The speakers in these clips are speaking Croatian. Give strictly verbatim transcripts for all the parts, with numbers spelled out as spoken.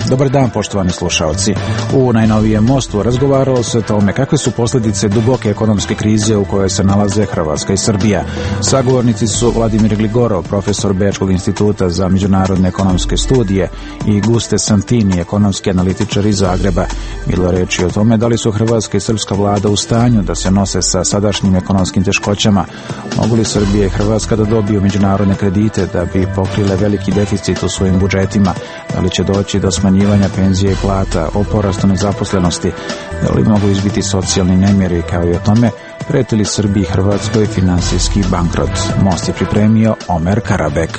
Dobar dan, poštovani slušalci. U najnovijem Mostu razgovaralo se o tome kakve su posljedice duboke ekonomske krize u kojoj se nalaze Hrvatska i Srbija. Sagovornici su Vladimir Gligorov, profesor Bečkog instituta za međunarodne ekonomske studije, i Guste Santini, ekonomski analitičar iz Zagreba. Bilo reči o tome da li su hrvatska i srpska vlada u stanju da se nose sa sadašnjim ekonomskim teškoćama. Mogu li Srbija i Hrvatska da dobiju međunarodne kredite da bi pokrile veliki deficit u svojim budžetima? Da li će doći do smanjivanja penzije i plata, o porastu nezaposlenosti? Da li mogu izbiti socijalni nemiri, kao i o tome preti li Srbiji i Hrvatskoj finansijski bankrot? Most je pripremio Omer Karabek.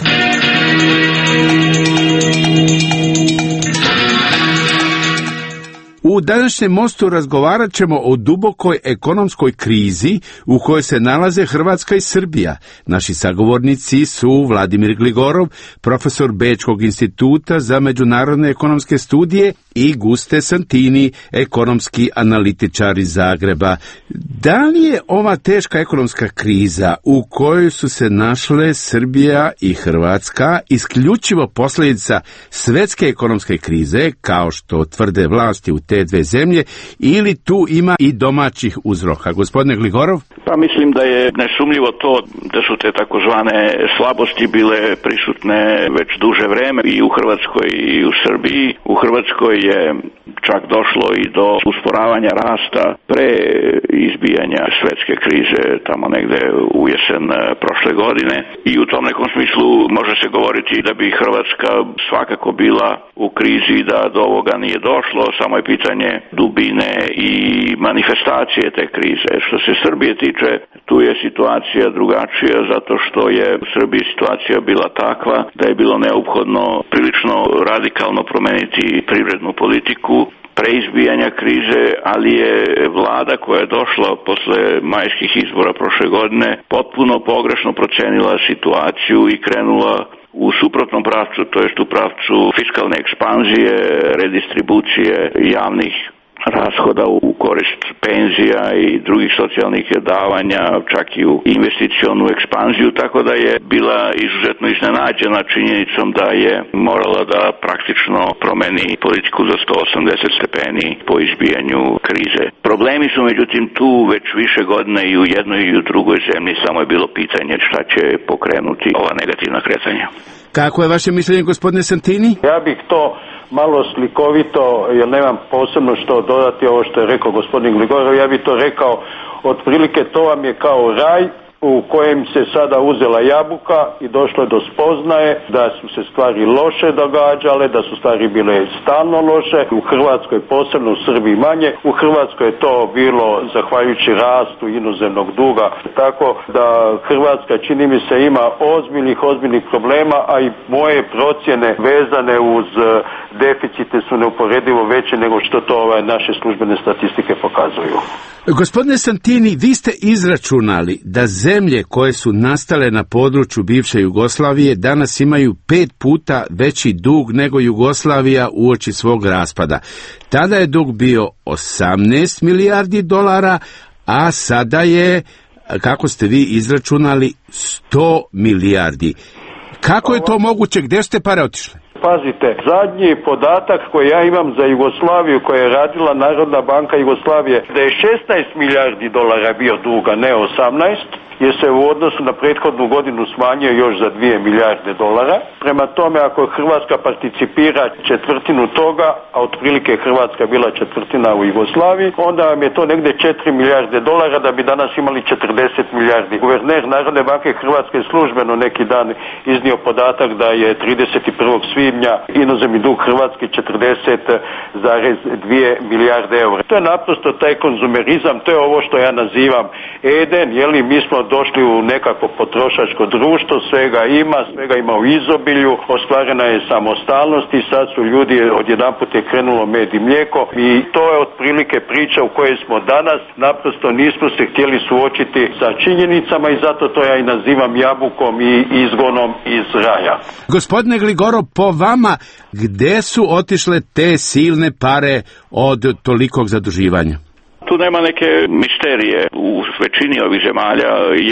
U današnjem Mostu razgovarat ćemo o dubokoj ekonomskoj krizi u kojoj se nalaze Hrvatska i Srbija. Naši sagovornici su Vladimir Gligorov, profesor Bečkog instituta za međunarodne ekonomske studije, i Guste Santini, ekonomski analitičar iz Zagreba. Da li je ova teška ekonomska kriza u kojoj su se našle Srbija i Hrvatska isključivo posljedica svjetske ekonomske krize, kao što tvrde vlasti u te dve zemlje, ili tu ima i domaćih uzroka? Gospodine Gligorov? Pa mislim da je nesumnjivo to da su te takozvane slabosti bile prisutne već duže vreme i u Hrvatskoj i u Srbiji. U Hrvatskoj je čak došlo i do usporavanja rasta pre izbijanja svjetske krize tamo negde u jesen prošle godine, i u tom nekom smislu može se govoriti da bi Hrvatska svakako bila u krizi da do ovoga nije došlo, samo je pitanje dubine i manifestacije te krize. Što se Srbije tiče, tu je situacija drugačija zato što je u Srbiji situacija bila takva da je bilo neophodno prilično radikalno promeniti privrednu politiku pre izbijanja krize, ali je vlada koja je došla posle majskih izbora prošle godine potpuno pogrešno procenila situaciju i krenula u suprotnom pravcu, to jest u pravcu fiskalne ekspanzije, redistribucije javnih rashoda u korist penzija i drugih socijalnih davanja, čak i u investicionu ekspanziju, tako da je bila izuzetno iznenađena činjenicom da je morala da praktično promeni politiku za sto osamdeset stepeni po izbijanju krize. Problemi su međutim tu već više godina i u jednoj i u drugoj zemlji, samo je bilo pitanje šta će pokrenuti ova negativna kretanja. Kako je vaše mišljenje, gospodine Santini? Ja bih to malo slikovito, jer nemam posebno što dodati ovo što je rekao gospodin Gligorov, ja bih to rekao, otprilike to vam je kao raj u kojem se sada uzela jabuka i došlo do spoznaje da su se stvari loše događale, da su stvari bile stalno loše, u Hrvatskoj posebno, u Srbiji manje. U Hrvatskoj je to bilo zahvaljujući rastu inozemnog duga, tako da Hrvatska, čini mi se, ima ozbiljnih, ozbiljnih problema, a i moje procjene vezane uz deficite su neuporedivo veće nego što to ovaj naše službene statistike pokazuju. Gospodine Santini, vi ste izračunali da zemlje koje su nastale na području bivše Jugoslavije danas imaju pet puta veći dug nego Jugoslavija uoči svog raspada. Tada je dug bio osamnaest milijardi dolara, a sada je, kako ste vi izračunali, sto milijardi. Kako je to moguće? Gdje ste pare otišle? Pazite, zadnji podatak koji ja imam za Jugoslaviju, koja je radila Narodna banka Jugoslavije, da je šesnaest milijardi dolara bio duga, ne osamnaest, jer se u odnosu na prethodnu godinu smanjio još za dvije milijarde dolara. Prema tome, ako Hrvatska participira četvrtinu toga, a otprilike Hrvatska bila četvrtina u Jugoslaviji, onda vam je to negdje četiri milijarde dolara da bi danas imali četrdeset milijardi. Guverner Narodne banke Hrvatske službeno neki dan iznio podatak da je trideset prvog svibnja inozemni dug Hrvatske četrdeset zarez dvije milijarde eura. To je naprosto taj konzumerizam, to je ovo što ja nazivam Eden, jeli mi smo došli u nekako potrošačko društvo, svega ima, svega ima u izobilju, ostvarena je samostalnost i sad su ljudi, odjedanput je krenulo med i mlijeko, i to je otprilike priča u kojoj smo danas. Naprosto nismo se htjeli suočiti sa činjenicama i zato to ja i nazivam jabukom i izgonom iz raja. Gospodine Gligorov, po vama, gde su otišle te silne pare od tolikog zaduživanja? Tu nema neke misterije. U većini ovih zemalja je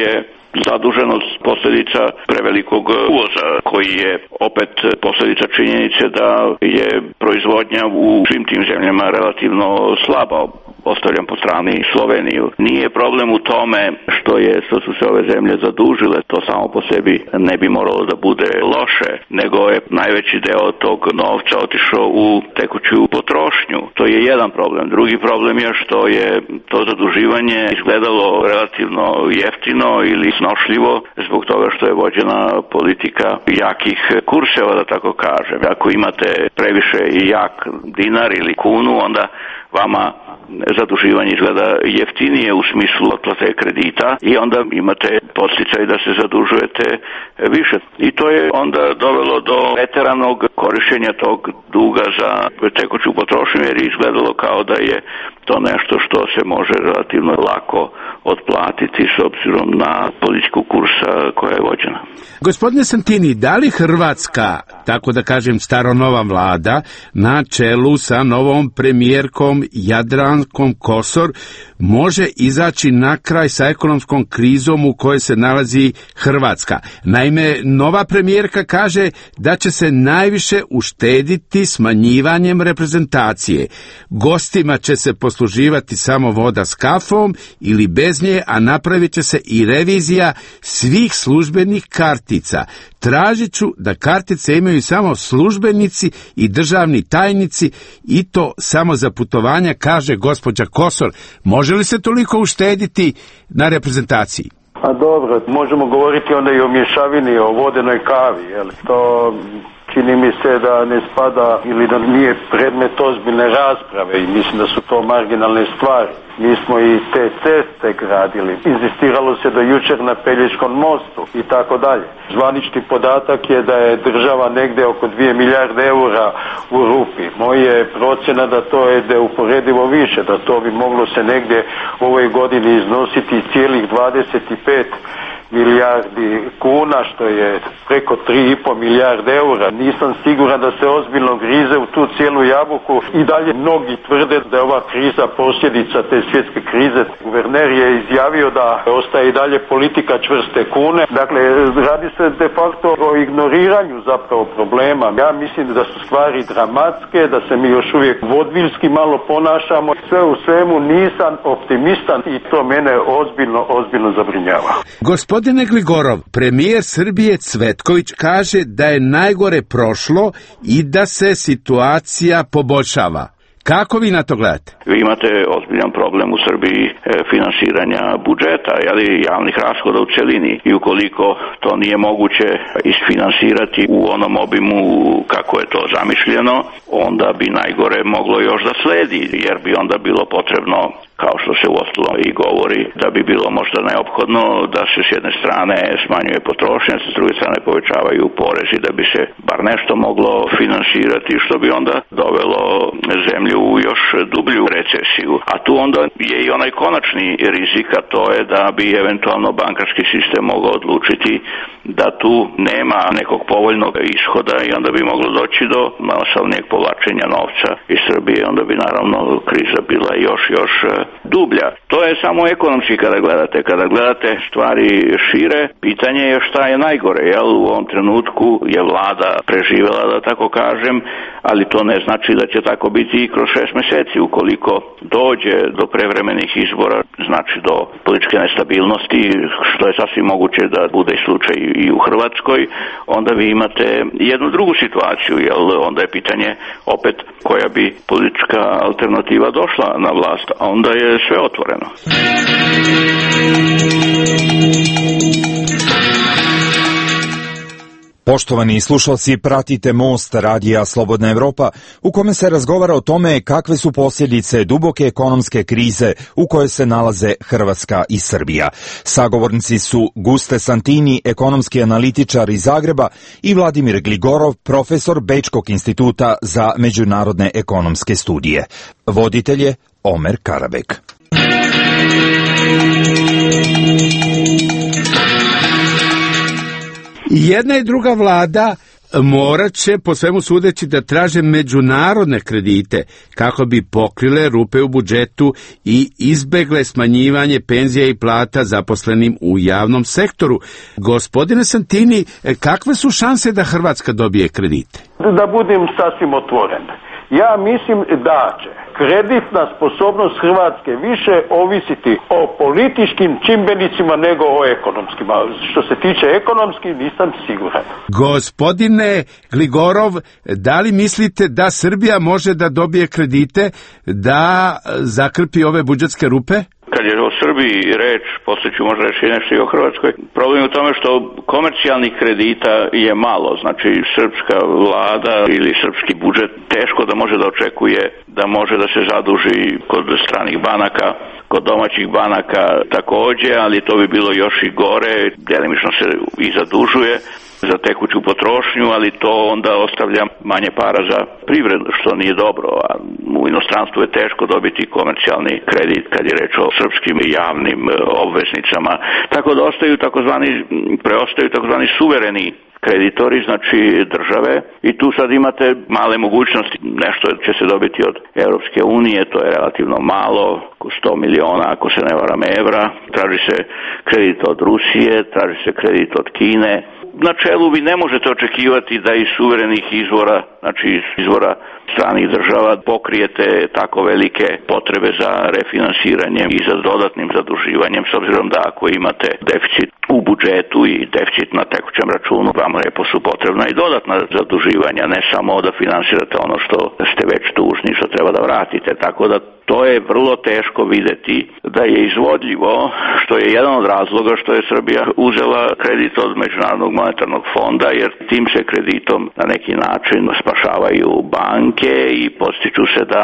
zaduženost posljedica prevelikog uvoza, koji je opet posljedica činjenice da je proizvodnja u svim tim zemljama relativno slaba. Ostavljam po strani Sloveniju. Nije problem u tome što je što su se ove zemlje zadužile, to samo po sebi ne bi moralo da bude loše, nego je najveći deo tog novca otišao u tekuću potrošnju. To je jedan problem. Drugi problem je što je to zaduživanje izgledalo relativno jeftino ili snošljivo zbog toga što je vođena politika jakih kurseva, da tako kažem. Ako imate previše jak dinar ili kunu, onda vama zaduživanje izgleda jeftinije u smislu otplate kredita i onda imate podsticaj da se zadužujete više. I to je onda dovelo do preteranog korištenja tog duga za tekuću potrošnju, jer je izgledalo kao da je to nešto što se može relativno lako otplatiti s obzirom na politiku kursa koja je vođena. Gospodine Santini, da li Hrvatska, tako da kažem staronova vlada, na čelu sa novom premijerkom Jadrankom Kosor, može izaći na kraj sa ekonomskom krizom u kojoj se nalazi Hrvatska? Naime, nova premijerka kaže da će se najviše uštediti smanjivanjem reprezentacije. Gostima će se posluživati samo voda s kafom ili bez nje, a napravit će se i revizija svih službenih kartica. Tražit ću da kartice imaju samo službenici i državni tajnici, i to samo za putovanja, kaže gospođa Kosor. Može li se toliko uštediti na reprezentaciji? A dobro, možemo govoriti onda i o mješavini, o vodenoj kavi, jel? To čini mi se da ne spada ili da nije predmet ozbiljne rasprave i mislim da su to marginalne stvari. Mi smo i te ceste gradili, inzistiralo se do jučer na Pelješkom mostu i tako dalje. Zvanični podatak je da je država negdje oko dvije milijarde eura u rupi. Moja je procjena da to je neuporedivo više, da to bi moglo se negdje u ovoj godini iznositi cijelih dvadeset pet milijardi kuna, što je preko tri i pol milijarde eura. Nisam siguran da se ozbiljno grize u tu cijelu jabuku i dalje mnogi tvrde da je ova kriza posljedica te svjetske krize. Guverner je izjavio da ostaje i dalje politika čvrste kune. Dakle, radi se de facto o ignoriranju zapravo problema. Ja mislim da su stvari dramatske, da se mi još uvijek vodviljski malo ponašamo. Sve u svemu nisam optimistan i to mene ozbiljno, ozbiljno zabrinjava. Gospodine Gligorov, premijer Srbije Cvetković kaže da je najgore prošlo i da se situacija poboljšava. Kako vi na to gledate? Vi imate ozbiljan problem u Srbiji e, finansiranja budžeta, ali javnih rashoda u celini, i ukoliko to nije moguće isfinansirati u onom obimu kako je to zamišljeno, onda bi najgore moglo još da sledi, jer bi onda bilo potrebno, kao što se uostalom i govori, da bi bilo možda neophodno da se s jedne strane smanjuje potrošnja, s druge strane povećavaju porezi da bi se bar nešto moglo finansirati, što bi onda dovelo zemlju u još dublju recesiju. A tu onda je i onaj konačni rizik, a to je da bi eventualno bankarski sistem mogao odlučiti da tu nema nekog povoljnog ishoda i onda bi moglo doći do masovnijeg povlačenja novca iz Srbije, onda bi naravno kriza bila još još dublja. To je samo ekonomski kada gledate. Kada gledate stvari šire, pitanje je šta je najgore, jel? U ovom trenutku je vlada preživjela, da tako kažem, ali to ne znači da će tako biti i kroz šest mjeseci. Ukoliko dođe do prevremenih izbora, znači do političke nestabilnosti, što je sasvim moguće da bude slučaj i u Hrvatskoj, onda vi imate jednu drugu situaciju, jel? Onda je pitanje opet koja bi politička alternativa došla na vlast, a onda je sve otvoreno. Poštovani slušalci, pratite Most radija Slobodna Evropa, u kome se razgovara o tome kakve su posljedice duboke ekonomske krize u kojoj se nalaze Hrvatska i Srbija. Sagovornici su Guste Santini, ekonomski analitičar iz Zagreba, i Vladimir Gligorov, profesor Bečkog instituta za međunarodne ekonomske studije. Voditelj je Omer Karabek. Jedna i druga vlada morat će po svemu sudeći da traže međunarodne kredite kako bi pokrile rupe u budžetu i izbegle smanjivanje penzija i plata zaposlenim u javnom sektoru. Gospodine Santini, kakve su šanse da Hrvatska dobije kredite? Da budem sasvim otvoren. Ja mislim da će kreditna sposobnost Hrvatske više ovisiti o političkim čimbenicima nego o ekonomskima. Što se tiče ekonomski, nisam siguran. Gospodine Gligorov, da li mislite da Srbija može da dobije kredite da zakrpi ove budžetske rupe? Kad je o Srbiji reč, poslije ću možda reći nešto i o Hrvatskoj. Problem je u tome što komercijalnih kredita je malo. Znači, srpska vlada ili srpski budžet teško da može da očekuje da može da se zaduži kod stranih banaka, kod domaćih banaka također, ali to bi bilo još i gore, delimično se i zadužuje za tekuću potrošnju, ali to onda ostavlja manje para za privredu, što nije dobro, a u inostranstvu je teško dobiti komercijalni kredit kad je reč o srpskim javnim obveznicama. Tako da ostaju takozvani, preostaju takozvani suvereni kreditori, znači države, i tu sad imate male mogućnosti. Nešto će se dobiti od Europske unije, to je relativno malo, sto miliona, ako se ne varam, evra. Traži se kredit od Rusije, traži se kredit od Kine. Na čelu vi ne možete očekivati da iz suverenih izvora, znači iz izvora stranih država, pokrijete tako velike potrebe za refinansiranje i za dodatnim zaduživanjem, s obzirom da ako imate deficit u budžetu i deficit na tekućem računu, vam lepo su potrebna i dodatna zaduživanja, ne samo da finansirate ono što ste već dužni, što treba da vratite. Tako da to je vrlo teško videti da je izvodljivo, što je jedan od razloga što je Srbija uzela kredit od Međunarodnog monetarnog fonda, jer tim se kreditom na neki način spašavaju banke i postiču se da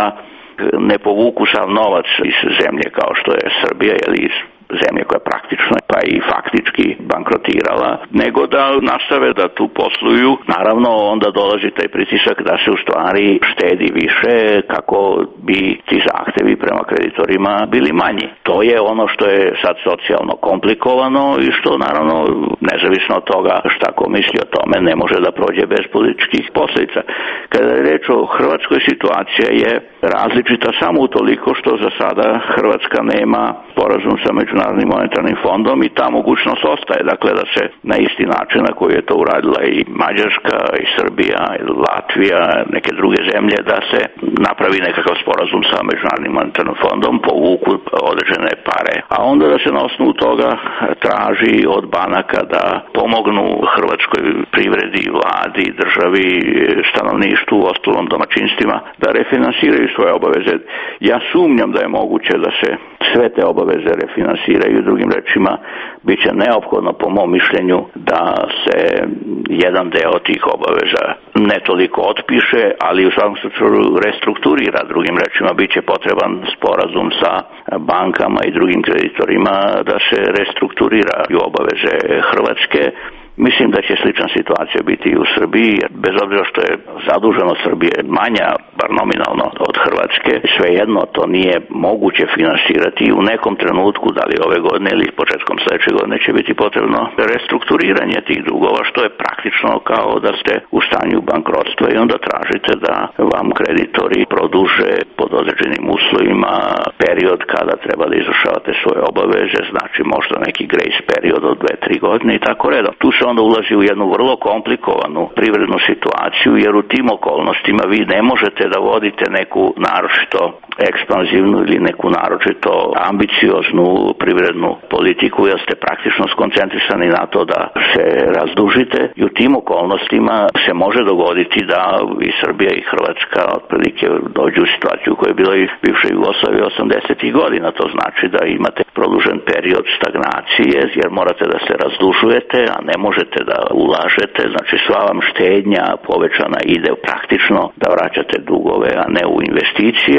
ne povuku sav novac iz zemlje kao što je Srbija ili iz zemlje koja je praktično pa i faktički bankrotirala, nego da nastave da tu posluju. Naravno, onda dolazi taj pritisak da se u stvari štedi više kako bi ti zahtevi prema kreditorima bili manji. To je ono što je sad socijalno komplikovano i što naravno, nezavisno od toga šta ko misli o tome, ne može da prođe bez političkih posljedica. Kada je reč o Hrvatskoj, situacija je različita samo utoliko što za sada Hrvatska nema sporazum sa Međunarodnim monetarnim fondom i ta mogućnost ostaje, dakle da se na isti način na koji je to uradila i Mađarska i Srbija i Latvija, neke druge zemlje, da se napravi nekakav sporazum sa Međunarodnim monetarnim fondom, povuku određene pare, a onda da se na osnovu toga traži od banaka da pomognu hrvatskoj privredi, vladi, državi, stanovništvu, ostalom domaćinstvima, da refinansiraju svoje obaveze. Ja sumnjam da je moguće da se sve te obaveze refinansiraju. Drugim rečima, bit će neophodno po mom mišljenju da se jedan deo tih obaveza ne toliko otpiše, ali u svakom slučaju restrukturira. Drugim rečima, bit će potreban sporazum sa bankama i drugim kreditorima da se restrukturiraju obaveze Hrvatske. Mislim da će slična situacija biti i u Srbiji, bez obzira što je zaduženost Srbije manja, bar nominalno, od Hrvatske. Svejedno to nije moguće finansirati i u nekom trenutku, da li ove godine ili početkom sljedeće godine, će biti potrebno restrukturiranje tih dugova, što je praktično kao da ste u stanju bankrotstva i onda tražite da vam kreditori produže pod određenim uslovima period kada treba da izvršavate svoje obaveze, znači možda neki grace period od dve tri godine i tako redom. Tu se onda ulazi u jednu vrlo komplikovanu privrednu situaciju, jer u tim okolnostima vi ne možete da vodite neku naročito ekspanzivnu ili neku naročito ambicioznu privrednu politiku, jer ste praktično skoncentrisani na to da se razdužite i u tim okolnostima se može dogoditi da i Srbija i Hrvatska otprilike dođu u situaciju koja je bila i bivša Jugoslavija osamdesetih godina. To znači da imate produžen period stagnacije, jer morate da se razdužujete, a ne možete da ulažete, znači sva vam štednja povećana ide praktično da vraćate dugove, a ne u investicije,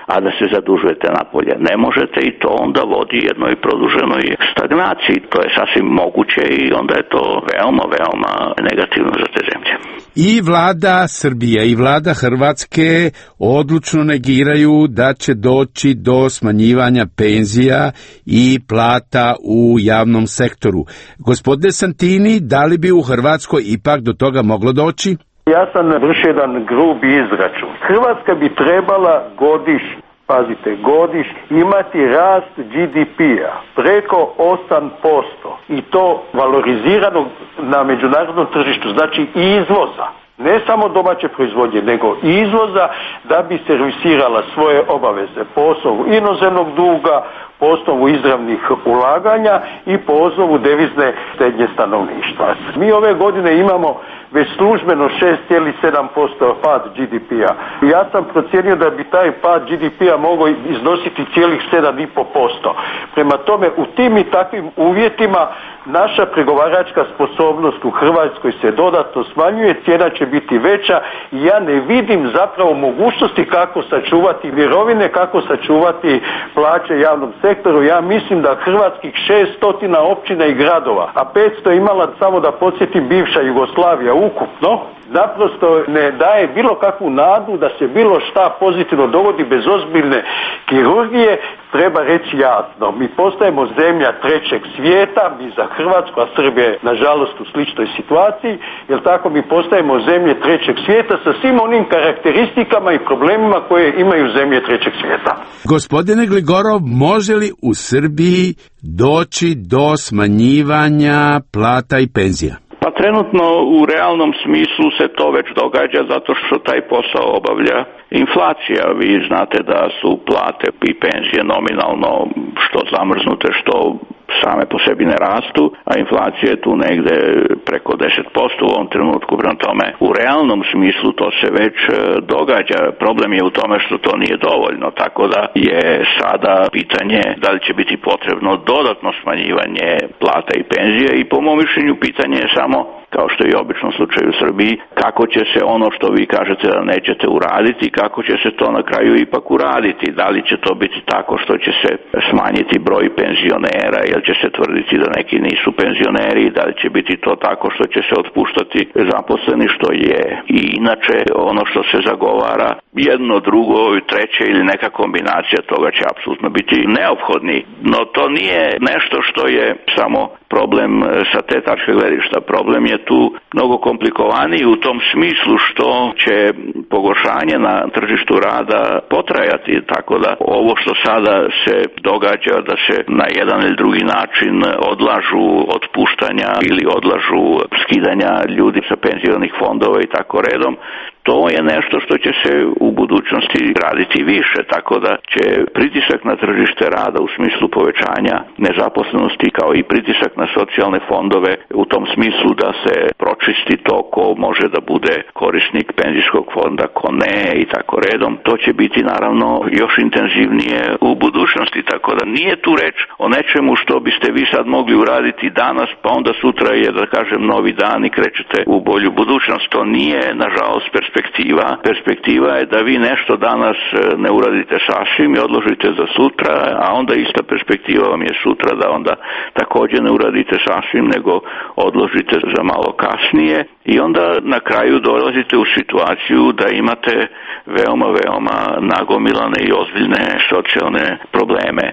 a da se zadužujete napolje. Ne možete i to onda vodi jednoj produženoj stagnaciji. To je sasvim moguće i onda je to veoma, veoma negativno za te zemlje. I vlada Srbije i vlada Hrvatske odlučno negiraju da će doći do smanjivanja penzija i plata u javnom sektoru. Gospodine Santini, da li bi u Hrvatskoj ipak do toga moglo doći? Ja sam vršio jedan grubi izračun. Hrvatska bi trebala godišnje, pazite, godišnje imati rast G D P-a preko osam posto i to valorizirano na međunarodnom tržištu, znači izvoza. Ne samo domaće proizvodnje, nego izvoza da bi servisirala svoje obaveze po osnovu inozemnog duga, po osnovu izravnih ulaganja i po osnovu devizne štednje stanovništva. Mi ove godine imamo već službeno šest zarez sedam posto pad G D P-a. Ja sam procijenio da bi taj pad G D P-a mogao iznositi cijelih sedam zarez pet posto. Prema tome, u tim i takvim uvjetima naša pregovaračka sposobnost u Hrvatskoj se dodatno smanjuje, cijena će biti veća i ja ne vidim zapravo mogućnosti kako sačuvati mirovine, kako sačuvati plaće javnom sektoru. Ja mislim da hrvatskih šesto općina i gradova, a petsto imala, samo da podsjetim, bivša Jugoslavija ukupno, naprosto ne daje bilo kakvu nadu da se bilo šta pozitivno dogodi bez ozbiljne kirurgije. Treba reći jasno, mi postajemo zemlja trećeg svijeta, mi za Hrvatsku, a Srbija je nažalost u sličnoj situaciji, jer tako mi postajemo zemlje trećeg svijeta sa svim onim karakteristikama i problemima koje imaju zemlje trećeg svijeta. Gospodine Gligorov, može li u Srbiji doći do smanjivanja plata i penzija? Pa trenutno u realnom smislu se to već događa zato što taj posao obavlja inflacija. Vi znate da su plate i penzije nominalno što zamrznute, što same po sebi ne rastu, a inflacija je tu negde preko deset posto u ovom trenutku. Prema tome, u realnom smislu to se već događa. Problem je u tome što to nije dovoljno, tako da je sada pitanje da li će biti potrebno dodatno smanjivanje plata i penzije i po mom mišljenju pitanje je samo, kao što je i obično slučaj u Srbiji, kako će se ono što vi kažete da nećete uraditi, kako će se to na kraju ipak uraditi. Da li će to biti tako što će se smanjiti broj penzionera, jer će se tvrditi da neki nisu penzioneri, da li će biti to tako što će se otpuštati zaposleni, što je i inače ono što se zagovara, jedno, drugo, treće ili neka kombinacija toga će apsolutno biti neophodni. No to nije nešto što je samo problem sa te tačke gledišta. Problem je tu mnogo komplikovaniji u tom smislu što će pogoršanje na tržištu rada potrajati, tako da ovo što sada se događa da se na jedan ili drugi način odlažu otpuštanja ili odlažu skidanja ljudi sa penzionih fondova i tako redom, to je nešto što će se u budućnosti raditi više, tako da će pritisak na tržište rada u smislu povećanja nezaposlenosti kao i pritisak na socijalne fondove u tom smislu da se pročisti to ko može da bude korisnik penzijskog fonda, ko ne i tako redom, to će biti naravno još intenzivnije u budućnosti, tako da nije tu reč o nečemu što biste vi sad mogli uraditi danas, pa onda sutra je, da kažem, novi dan i krećete u bolju budućnost. To nije, nažalost, perspektiva. Perspektiva. Perspektiva je da vi nešto danas ne uradite sasvim i odložite za sutra, a onda ista perspektiva vam je sutra da onda također ne uradite sasvim, nego odložite za malo kasnije i onda na kraju dolazite u situaciju da imate veoma, veoma nagomilane i ozbiljne socijalne probleme.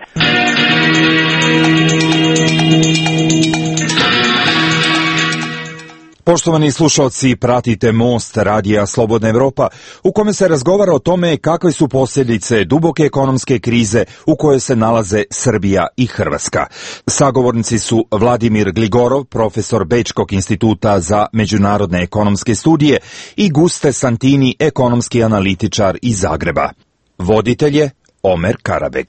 Poštovani slušalci, pratite Most radija Slobodna Evropa, u kome se razgovara o tome kakve su posljedice duboke ekonomske krize u kojoj se nalaze Srbija i Hrvatska. Sagovornici su Vladimir Gligorov, profesor Bečkog instituta za međunarodne ekonomske studije, i Guste Santini, ekonomski analitičar iz Zagreba. Voditelj je Omer Karabeg.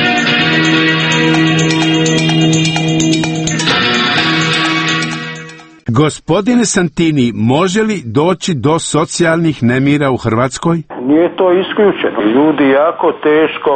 Gospodine Santini, može li doći do socijalnih nemira u Hrvatskoj? Nije to isključeno. Ljudi jako teško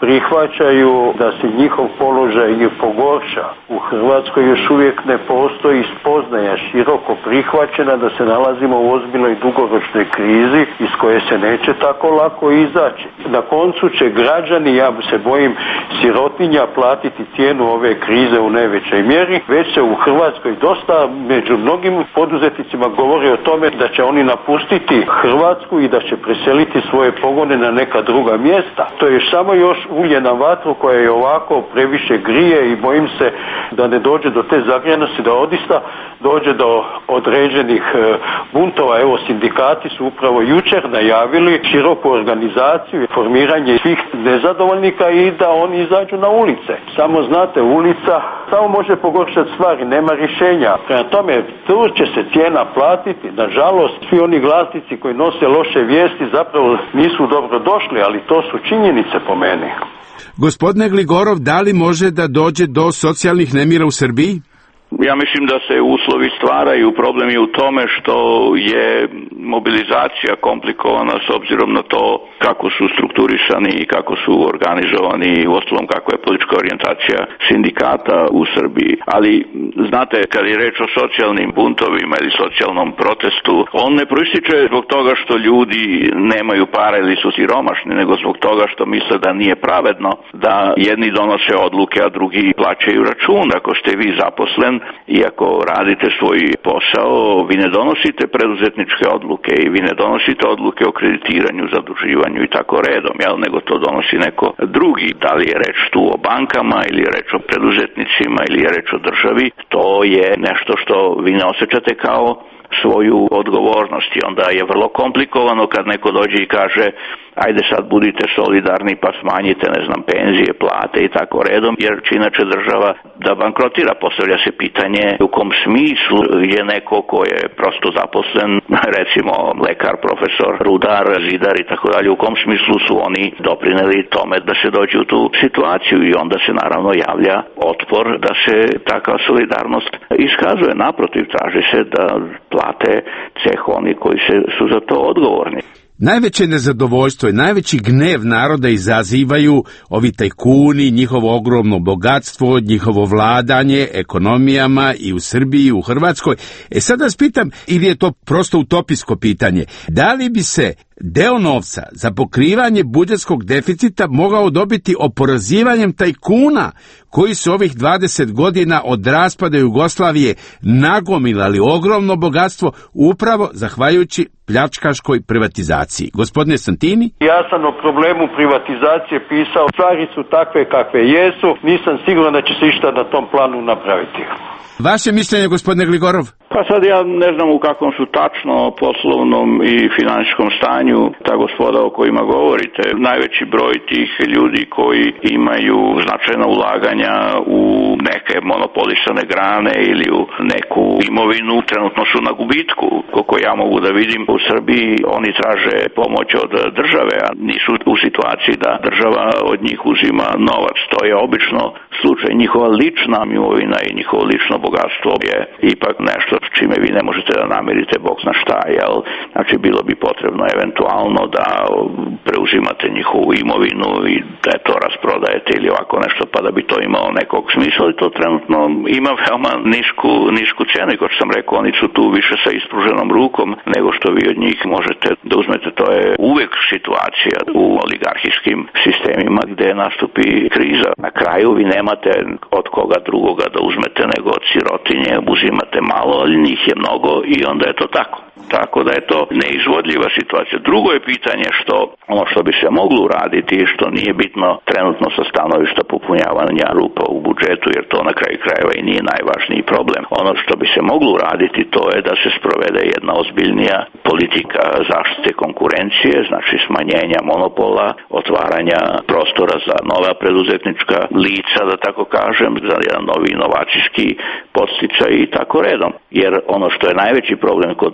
prihvaćaju da se njihov položaj i pogorša. U Hrvatskoj još uvijek ne postoji spoznaja široko prihvaćena da se nalazimo u ozbiljnoj dugoročnoj krizi iz koje se neće tako lako izaći. Na koncu će građani, ja se bojim, sirotinja platiti cijenu ove krize u najvećoj mjeri. Već se u Hrvatskoj dosta među mnogim poduzetnicima govori o tome da će oni napustiti Hrvatsku i da će preseliti svoje pogone na neka druga mjesta. To je samo još ulje na vatru koja je ovako previše grije i bojim se da ne dođe do te zagrijenosti, da odista dođe do određenih buntova. Evo, sindikati su upravo jučer najavili široku organizaciju, formiranje svih nezadovoljnika i da oni izađu na ulice. Samo znate, ulica samo može pogoršati stvari, nema rješenja. Prema tome, tu će se cijena platiti. Nažalost, svi oni glasnici koji nose loše vijesti zapravo nisu dobro došli, ali to su činjenice po meni. Gospodine Gligorov, da li može da dođe do socijalnih nemira u Srbiji? Ja mislim da se uslovi stvaraju. Problem je u tome što je mobilizacija komplikovana s obzirom na to kako su strukturisani i kako su organizovani i uostalom kakva je politička orijentacija sindikata u Srbiji. Ali, znate, kad je reč o socijalnim buntovima ili socijalnom protestu, on ne proističe zbog toga što ljudi nemaju para ili su siromašni, nego zbog toga što misle da nije pravedno da jedni donose odluke, a drugi plaćaju račun. Ako ste vi zaposlen i ako radite svoj posao, vi ne donosite preduzetničke odluke i vi ne donosite odluke o kreditiranju, zaduživanju i tako redom, jel, nego to donosi neko drugi. Da li je reč tu o bankama ili je reč o preduzetnicima ili je reč o državi, to je nešto što vi ne osjećate kao svoju odgovornost i onda je vrlo komplikovano kad neko dođe i kaže ajde sad budite solidarni pa smanjite, ne znam, penzije, plate i tako redom, jer će inače država da bankrotira. Postavlja se pitanje u kom smislu je neko ko je prosto zaposlen, recimo lekar, profesor, rudar, zidar i tako dalje, u kom smislu su oni doprineli tome da se dođe u tu situaciju i onda se naravno javlja otpor da se takva solidarnost iskazuje. Naprotiv, traži se da plate ceh oni koji se, su za to odgovorni. Najveće nezadovoljstvo i najveći gnev naroda izazivaju ovi tajkuni, njihovo ogromno bogatstvo, njihovo vladanje ekonomijama i u Srbiji i u Hrvatskoj. E sad vas pitam, ili je to prosto utopijsko pitanje, da li bi se deo novca za pokrivanje budžetskog deficita mogao dobiti oporezivanjem tajkuna koji su ovih dvadeset godina od raspada Jugoslavije nagomilali ogromno bogatstvo upravo zahvaljujući pljačkaškoj privatizaciji. Gospodine Santini? Ja sam o problemu privatizacije pisao. Stvari su takve kakve jesu. Nisam siguran da će se išta na tom planu napraviti. Vaše mišljenje, gospodine Gligorov? Pa sad ja ne znam u kakvom su tačno poslovnom i financijskom stanju ta gospoda o kojima govorite. Najveći broj tih ljudi koji imaju značajna ulaganja u neke monopolisane grane ili u neku imovinu trenutno su na gubitku. Koliko ja mogu da vidim u Srbiji, oni traže pomoć od države, a nisu u situaciji da država od njih uzima novac. To je obično slučaj. Njihova lična imovina i njihovo lično bogatstvo je ipak nešto s čime vi ne možete da namirite bog zna šta, jel? Znači, bilo bi potrebno eventualno da preuzimate njihovu imovinu i da to rasprodajete ili ovako nešto, pa da bi to imalo nekog smisla, i to trenutno ima veoma nisku, nisku cenu i kao što sam rekao, oni su tu više sa ispruženom rukom nego što vi od njih možete da uzmete. To je uvek situacija u oligarhijskim sistemima gde nastupi kriza. Na kraju vi nemate od koga drugoga da uzmete nego od sirotinje, uzimate malo, ali njih je mnogo i onda je to tako. Tako da je to neizvodljiva situacija. Drugo je pitanje što ono što bi se moglo uraditi i što nije bitno trenutno sa stanovišta popunjavanja rupa u budžetu, jer to na kraju krajeva i nije najvažniji problem. Ono što bi se moglo uraditi to je da se sprovede jedna ozbiljnija politika zaštite konkurencije, znači smanjenja monopola, otvaranja prostora za nova preduzetnička lica, da tako kažem, za jedan novi inovacijski podsticaj i tako redom. Jer ono što je najveći problem kod ovih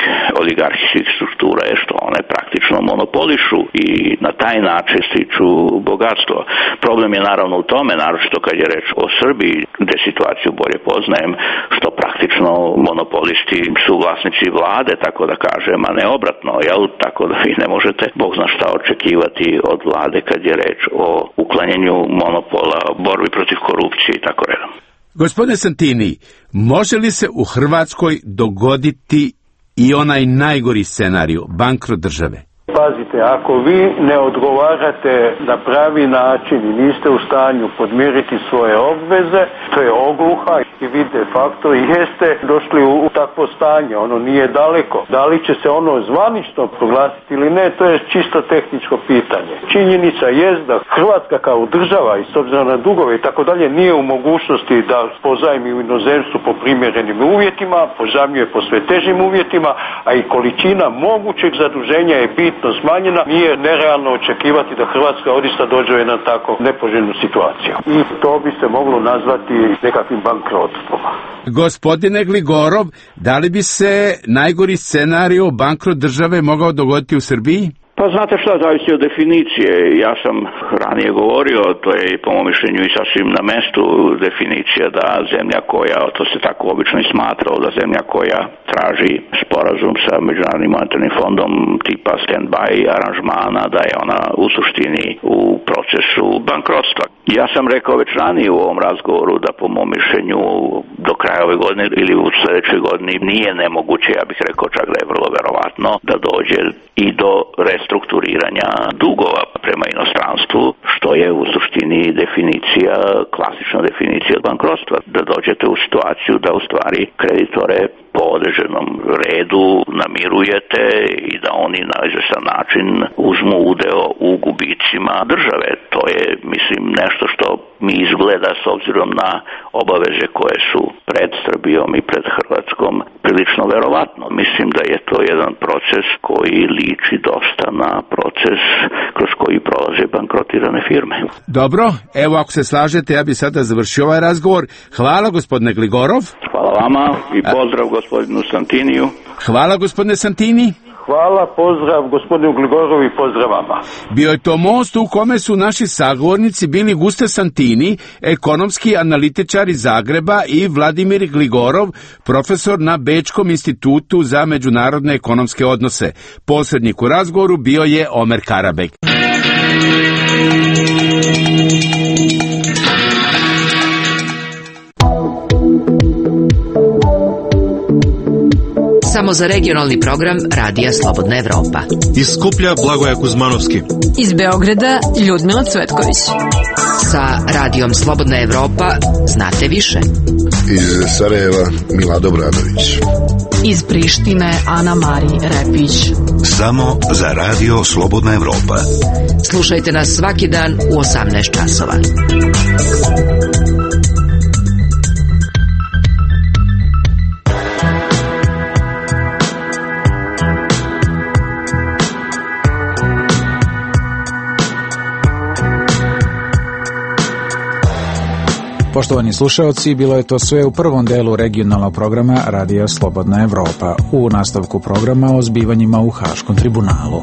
oligarhijskih struktura je što one praktično monopolišu i na taj način stiču bogatstvo. Problem je naravno u tome, naročito kad je reč o Srbiji, gde situaciju bolje poznajem, što praktično monopolisti su vlasnici vlade, tako da kažem, a ne obratno, jel? Tako da vi ne možete, Bog zna šta, očekivati od vlade kad je reč o uklanjanju monopola, borbi protiv korupcije i tako redom. Gospodine Santini, može li se u Hrvatskoj dogoditi i onaj najgori scenarij, bankrot države? Pazite, ako vi ne odgovarate na pravi način i niste u stanju podmiriti svoje obveze, to je ogluha i vi de facto jeste došli u takvo stanje, ono nije daleko. Da li će se ono zvanično proglasiti ili ne, to je čisto tehničko pitanje. Činjenica je da Hrvatska kao država i s obzirom na dugove i tako dalje nije u mogućnosti da pozajmi u inozemstvu po primjerenim uvjetima, pozajmljuje po sve težim uvjetima, a i količina mogućeg zaduženja je bitno smanjena, nije nerealno očekivati da Hrvatska odista dođe u jednu tako nepoželjnu situaciju. I to bi se moglo nazvati nekakvim bankrotstvom. Gospodine Gligorov, da li bi se najgori scenarij bankrot države mogao dogoditi u Srbiji? Pa znate šta, zavisi od definicije. Ja sam ranije govorio, to je po mom mišljenju i sasvim na mestu definicija da zemlja koja, to se tako obično i smatralo, da zemlja koja traži sporazum sa Međunarodnim monetarnim fondom tipa stand-by aranžmana, da je ona u suštini u procesu bankrotstva. Ja sam rekao već ranije u ovom razgovoru da po mom mišljenju do kraja ove godine ili u sljedećoj godini nije nemoguće, ja bih rekao čak da je vrlo verovatno da dođe i do restrukturiranja dugova prema inostranstvu, što je u suštini definicija, klasična definicija bankrotstva, da dođete u situaciju da u stvari kreditore po određenom redu namirujete i da oni na izvestan način uzmu udeo u gubicima države. To je, mislim, nešto što mi izgleda s obzirom na obaveze koje su pred Srbijom i pred Hrvatskom prilično verovatno. Mislim da je to jedan proces koji liči dosta na proces kroz koji prolaze bankrotirane firme. Dobro, evo ako se slažete, ja bi sada završio ovaj razgovor. Hvala gospodine Gligorov. Hvala vama i pozdrav gospodinu Santiniju. Hvala gospodine Santini. Hvala, pozdrav gospodinu Gligorovu i pozdrav vama. Bio je to most u kome su naši sagovornici bili Gustav Santini, ekonomski analitičar iz Zagreba, i Vladimir Gligorov, profesor na Bečkom institutu za međunarodne ekonomske odnose. Posrednik u razgovoru bio je Omer Karabek. Samo za regionalni program Radija Slobodna Evropa. Iz Skuplja Blagoja Kuzmanovski. Iz Beograda Ljudmila Cvetković. Sa Radijom Slobodna Evropa znate više. Iz Sarajeva Milado Bradović. Iz Prištine Ana Mari Repić. Samo za Radio Slobodna Evropa. Slušajte nas svaki dan u osamnaest časova. Poštovani slušaoci, bilo je to sve u prvom delu regionalnog programa Radija Slobodna Evropa. U nastavku programa o zbivanjima u Haškom tribunalu.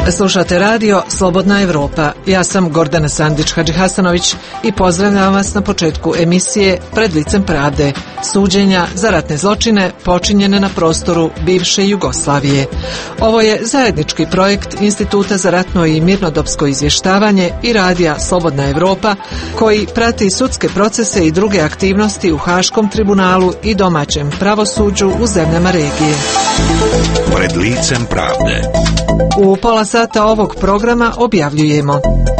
Slušate radio Slobodna Evropa. Ja sam Gordana Sandić-Hadžihasanović i pozdravljam vas na početku emisije Pred licem pravde, suđenja za ratne zločine počinjene na prostoru bivše Jugoslavije. Ovo je zajednički projekt Instituta za ratno i mirnodopsko izvještavanje i radija Slobodna Evropa, koji prati sudske procese i druge aktivnosti u Haškom tribunalu i domaćem pravosuđu u zemljama regije. Pred licem pravde. U pola sata ovog programa objavljujemo: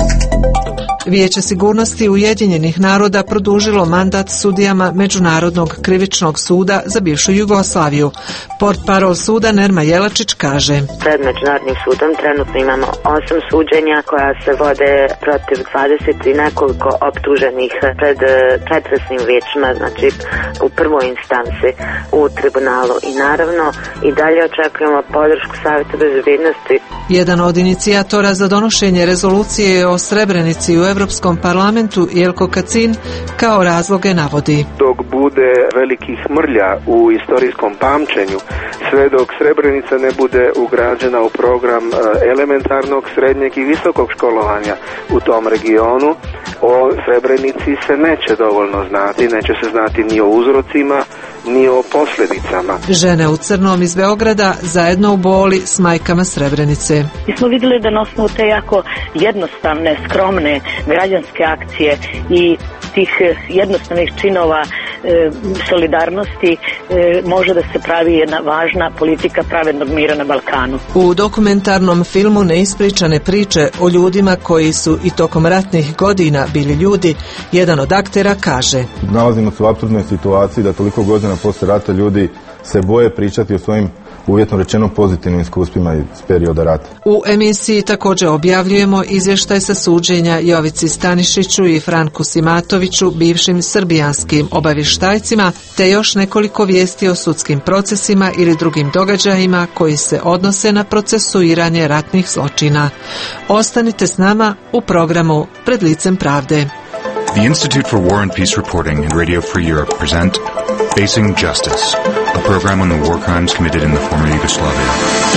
Vijeće sigurnosti Ujedinjenih naroda produžilo mandat sudijama Međunarodnog krivičnog suda za bivšu Jugoslaviju. Portparol suda Nerma Jelačić kaže: Pred Međunarodnim sudom trenutno imamo osam suđenja koja se vode protiv dvadeset i nekoliko optuženih pred pretresnim vijećima, znači u prvoj instanci u tribunalu, i naravno i dalje očekujemo podršku Savjeta bezbednosti. Jedan od inicijatora za donošenje rezolucije o Srebrenici u Europskom parlamentu, Jelko Kacin, kao razloge navodi: Dok bude velikih mrlja u istorijskom pamćenju, sve dok Srebrenica ne bude ugrađena u program elementarnog, srednjeg i visokog školovanja u tom regionu, o Srebrenici se neće dovoljno znati, neće se znati ni o uzrocima, ni o posljedicama. Žene u crnom iz Beograda zajedno u boli s majkama Srebrenice. Mi smo vidjeli da na osnovu te jako jednostavne, skromne građanske akcije i tih jednostavnih činova e, solidarnosti e, može da se pravi jedna važna politika pravednog mira na Balkanu. U dokumentarnom filmu Neispričane priče o ljudima koji su i tokom ratnih godina bili ljudi, jedan od aktera kaže: Nalazimo se u apsurdnoj situaciji da toliko godina poslije rata ljudi se boje pričati o svojim, uvjetno rečeno, pozitivnim iskustvima iz perioda rata. U emisiji također objavljujemo izvještaj sa suđenja Jovici Stanišiću i Franku Simatoviću, bivšim srbijanskim obavještajcima, te još nekoliko vijesti o sudskim procesima ili drugim događajima koji se odnose na procesuiranje ratnih zločina. Ostanite s nama u programu Pred licem pravde. The Institute for War and Peace Reporting and Radio Free Europe present Facing Justice, a program on the war crimes committed in the former Yugoslavia.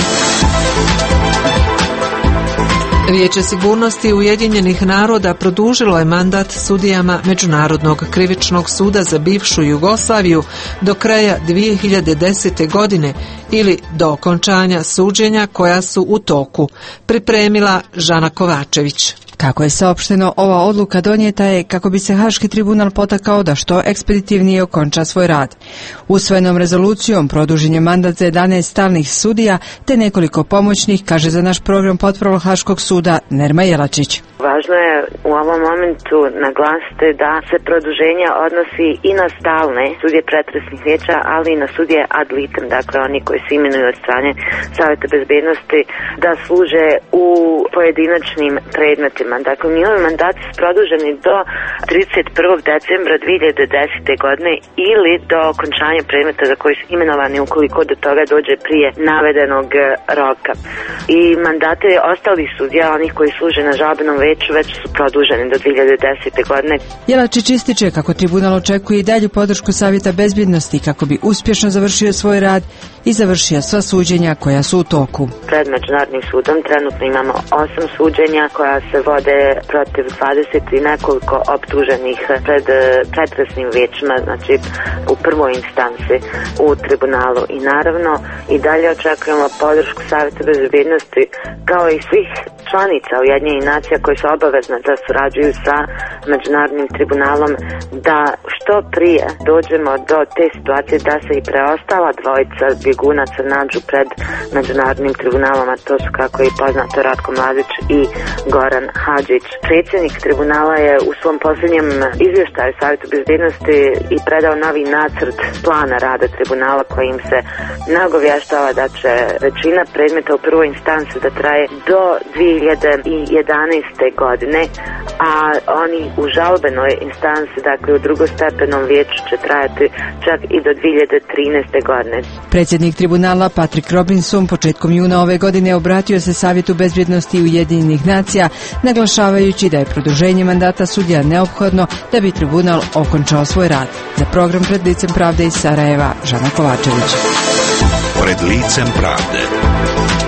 Vijeće sigurnosti Ujedinjenih naroda produžilo je mandat sudijama Međunarodnog krivičnog suda za bivšu Jugoslaviju do kraja dvije hiljade desete. godine ili do okončanja suđenja koja su u toku, pripremila Žana Kovačević. Kako je saopšteno, ova odluka donijeta je kako bi se Haški tribunal potakao da što ekspeditivnije okonča svoj rad. Usvojenom rezolucijom produžen je mandat za jedanaest stalnih sudija te nekoliko pomoćnih, kaže za naš program portparol Haškog suda Nerma Jelačić. Važno je u ovom momentu naglasiti da se produženje odnosi i na stalne sudije pretresnih vijeća, ali i na sudije ad litem, dakle oni koji se imenuju od strane Savjeta bezbednosti da služe u pojedinačnim predmetima. Dakle, njihovi mandati su produženi do trideset prvog decembra dvije hiljade desete. godine ili do okončanja predmeta za koji su imenovani, ukoliko do toga dođe prije navedenog roka. I mandate ostalih sudija, onih koji služe na žalbenom veću, već su produženi do dvije hiljade desete. godine. Jelačić ističe kako tribunal očekuje i dalju podršku Savjeta bezbednosti kako bi uspješno završio svoj rad i završio sva suđenja koja su u toku. Pred Međunarodnim sudom trenutno imamo osam suđenja koja se vode protiv dvadeset i nekoliko optuženih pred pretresnim vijećima, znači u prvoj instanci u tribunalu, i naravno i dalje očekujemo podršku Savjeta bezbednosti kao i svih članica Ujedinjenih nacija koji su obavezne da surađuju sa Međunarodnim tribunalom, da što prije dođemo do te situacije da se i preostala dvojica bjegunaca nađu pred Međunarodnim tribunalom, a to su, kako je poznato, Ratko Mladić i Goran Hadžić. Predsjednik tribunala je u svom posljednjem izvještaju Savjetu bezbednosti i predao novi nacrt plana rada tribunala kojim se nagovještava da će većina predmeta u prvoj instanci da traje do dvije hiljade jedanaeste. godine, a oni u žalbenoj instanci, dakle u drugostepenom vijeću, će trajati čak i do dvije hiljade trinaeste. godine. Predsjednik tribunala Patrick Robinson početkom juna ove godine obratio se Savjetu bezbednosti Ujedinjenih nacija, naglašavajući da je produženje mandata sudija neophodno da bi tribunal okončao svoj rad. Za program Pred licem pravde iz Sarajeva, Žana Kovačević. Pred licem pravde.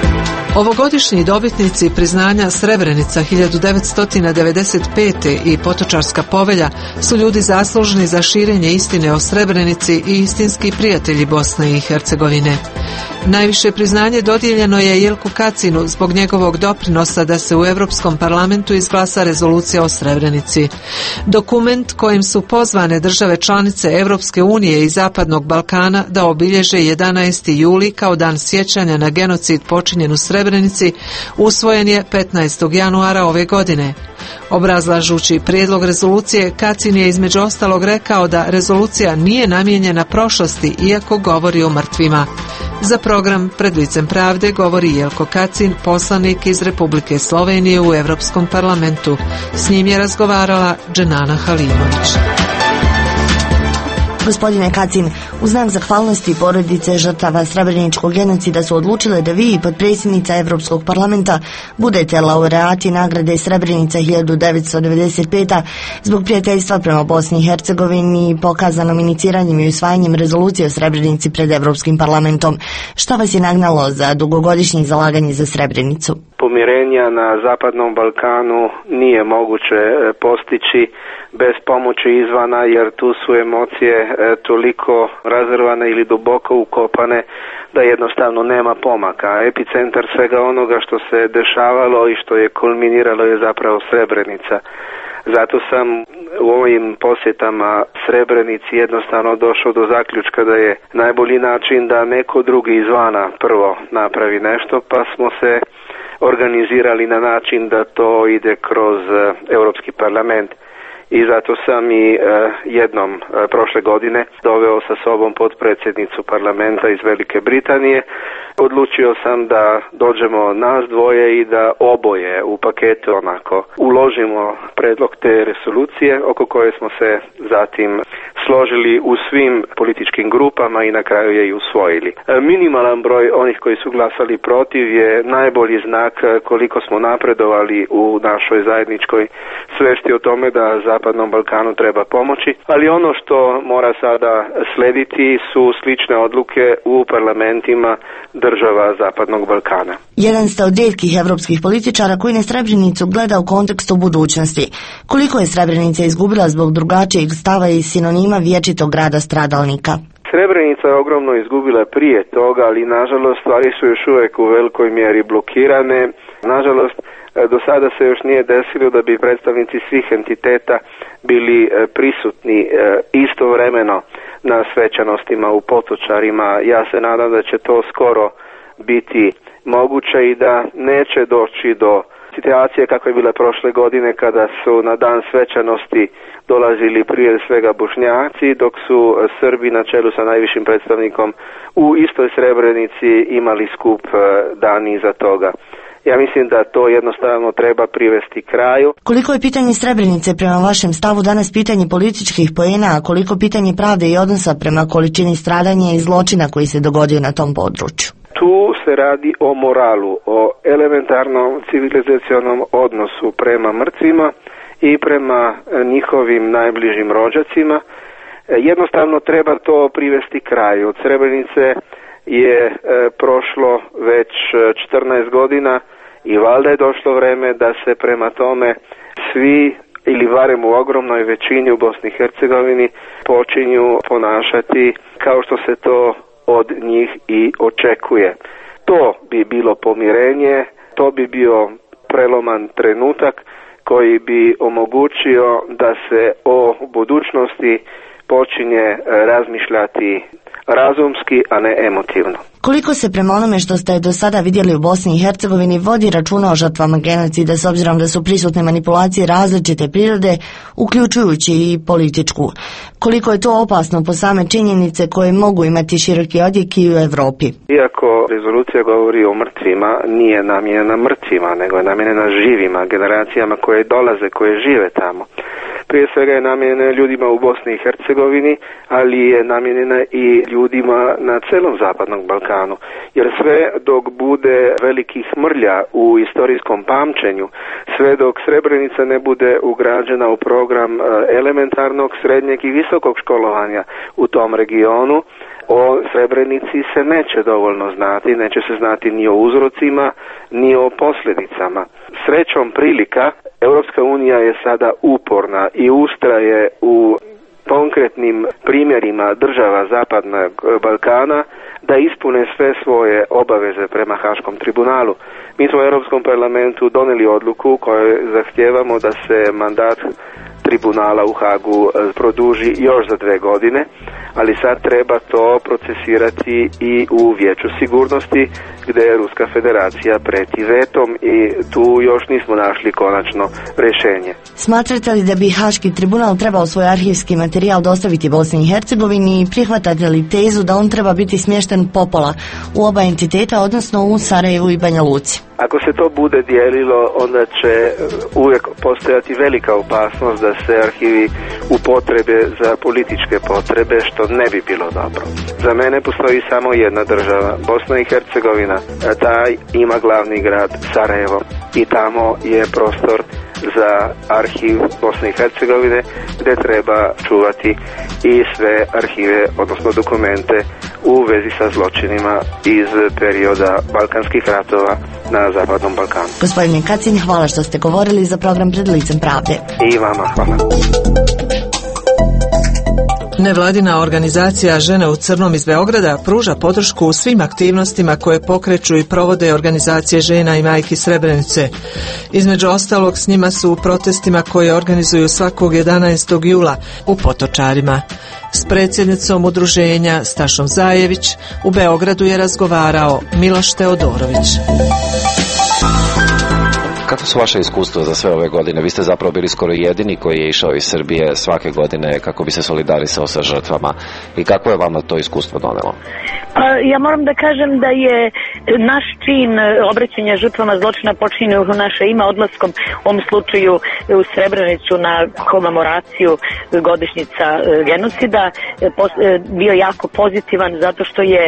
Ovogodišnji dobitnici priznanja Srebrenica hiljadu devetsto devedeset pete. i Potočarska povelja su ljudi zaslužni za širenje istine o Srebrenici i istinski prijatelji Bosne i Hercegovine. Najviše priznanje dodijeljeno je Jelku Kacinu zbog njegovog doprinosa da se u Europskom parlamentu izglasa rezolucija o Srebrenici. Dokument kojim su pozvane države članice Europske unije i Zapadnog Balkana da obilježe jedanaesti juli kao dan sjećanja na genocid počinjen u Srebrenici, usvojen je petnaestog januara ove godine. Obrazlažući prijedlog rezolucije, Kacin je između ostalog rekao da rezolucija nije namijenjena prošlosti iako govori o mrtvima. Za program Pred licem pravde govori Jelko Kacin, poslanik iz Republike Slovenije u Europskom parlamentu. S njim je razgovarala Dženana Halimović. Gospodine Kacin, u znak zahvalnosti porodice žrtava Srebreničkog genocida su odlučile da vi i potpredsjednica Europskog parlamenta budete laureati nagrade Srebrenica hiljadu devetsto devedeset pete. zbog prijateljstva prema Bosni i Hercegovini pokazanom iniciranjem i usvajanjem rezolucije o Srebrenici pred Europskim parlamentom. Šta vas je nagnalo za dugogodišnje zalaganje za Srebrenicu? Pomirenja na Zapadnom Balkanu nije moguće postići bez pomoći izvana, jer tu su emocije toliko razrvane ili duboko ukopane da jednostavno nema pomaka. Epicentar svega onoga što se dešavalo i što je kulminiralo je zapravo Srebrenica. Zato sam u ovim posjetama Srebrenici jednostavno došao do zaključka da je najbolji način da neko drugi izvana prvo napravi nešto, pa smo se organizirali na način da to ide kroz Europski parlament. I zato sam i uh, jednom uh, prošle godine doveo sa sobom potpredsjednicu parlamenta iz Velike Britanije. Odlučio sam da dođemo nas dvoje i da oboje u paketu onako uložimo predlog te resolucije oko koje smo se zatim složili u svim političkim grupama i na kraju je i usvojili. Minimalan broj onih koji su glasali protiv je najbolji znak koliko smo napredovali u našoj zajedničkoj svesti o tome da Zapadnom Balkanu treba pomoći, ali ono što mora sada slediti su slične odluke u parlamentima država Zapadnog Balkana. Jedan ste od rijetkih evropskih političara koji na Srebrenicu gleda u kontekstu budućnosti. Koliko je Srebrenica izgubila zbog drugačijeg stava i sinonima vječitog grada stradalnika? Srebrenica je ogromno izgubila prije toga, ali nažalost stvari su još uvijek u velikoj mjeri blokirane. Nažalost, do sada se još nije desilo da bi predstavnici svih entiteta bili prisutni istovremeno na svečanostima u Potočarima. Ja se nadam da će to skoro biti moguće i da neće doći do situacije kakva je bila prošle godine kada su na dan svečanosti dolazili prije svega Bošnjaci, dok su Srbi na čelu sa najvišim predstavnikom u istoj Srebrenici imali skup dan iza toga. Ja mislim da to jednostavno treba privesti kraju. Koliko je pitanje Srebrenice prema vašem stavu danas pitanje političkih poena, a koliko pitanje pravde i odnosa prema količini stradanja i zločina koji se dogodio na tom području? Tu se radi o moralu, o elementarnom civilizacionom odnosu prema mrtvima i prema njihovim najbližim rođacima. Jednostavno treba to privesti kraju. Od Srebrenice je e, prošlo već četrnaest godina i valjda je došlo vreme da se prema tome svi, ili barem u ogromnoj većini u Bosni i Hercegovini, počinju ponašati kao što se to od njih i očekuje. To bi bilo pomirenje, to bi bio preloman trenutak koji bi omogućio da se o budućnosti počinje razmišljati razumski, a ne emotivno. Koliko se prema onome što ste do sada vidjeli u Bosni i Hercegovini vodi računa o žrtvama genocida s obzirom da su prisutne manipulacije različite prirode, uključujući i političku? Koliko je to opasno po same činjenice koje mogu imati široki odjek i u Europi? Iako rezolucija govori o mrtvima, nije namijenjena mrtvima, nego je namijenjena živima, generacijama koje dolaze, koje žive tamo. Prije svega je namijenjena ljudima u Bosni i Hercegovini, ali je namijenjena i ljudima na celom Zapadnom Balkanu. Jer sve dok bude velikih mrlja u istorijskom pamćenju, sve dok Srebrenica ne bude ugrađena u program elementarnog, srednjeg i visokog školovanja u tom regionu, O Srebrenici se neće dovoljno znati, neće se znati ni o uzrocima, ni o posljedicama. Srećom prilika, Europska unija je sada uporna i ustraje u konkretnim primjerima država Zapadnog Balkana da ispune sve svoje obaveze prema Haškom tribunalu. Mi smo u Europskom parlamentu donijeli odluku kojoj zahtijevamo da se mandat tribunala u Hagu produži još za dve godine, ali sad treba to procesirati i u Vijeću sigurnosti gdje je Ruska federacija preti vetom i tu još nismo našli konačno rješenje. Smatrate li da bi Haški tribunal trebao svoj arhivski materijal dostaviti Bosni i Hercegovini i prihvatate li tezu da on treba biti smješten popola u oba entiteta, odnosno u Sarajevu i Banja Luci? Ako se to bude dijelilo, onda će uvijek postojati velika opasnost da se arhivi upotrebe za političke potrebe, što ne bi bilo dobro. Za mene postoji samo jedna država, Bosna i Hercegovina. Taj ima glavni grad Sarajevo i tamo je prostor za arhiv Bosne i Hercegovine gdje treba čuvati i sve arhive, odnosno dokumente u vezi sa zločinima iz perioda Balkanskih ratova na Zapadnom Balkanu. Gospodine Kacin, hvala što ste govorili za program Pred licem pravde. I vama hvala. Nevladina organizacija Žene u crnom iz Beograda pruža podršku u svim aktivnostima koje pokreću i provode organizacije žena i majki Srebrenice. Između ostalog, s njima su u protestima koje organizuju svakog jedanaestog jula u Potočarima. S predsjednicom udruženja Stašom Zajević u Beogradu je razgovarao Miloš Teodorović. Kako su vaše iskustva za sve ove godine? Vi ste zapravo bili skoro jedini koji je išao iz Srbije svake godine kako bi se solidarisao sa žrtvama. I kako je vama to iskustvo donelo? Ja moram da kažem da je naš čin obraćanja žrtvama zločina počinjenih u naše ime odlaskom u ovom slučaju u Srebrenicu na komemoraciju godišnjica genocida bio jako pozitivan zato što je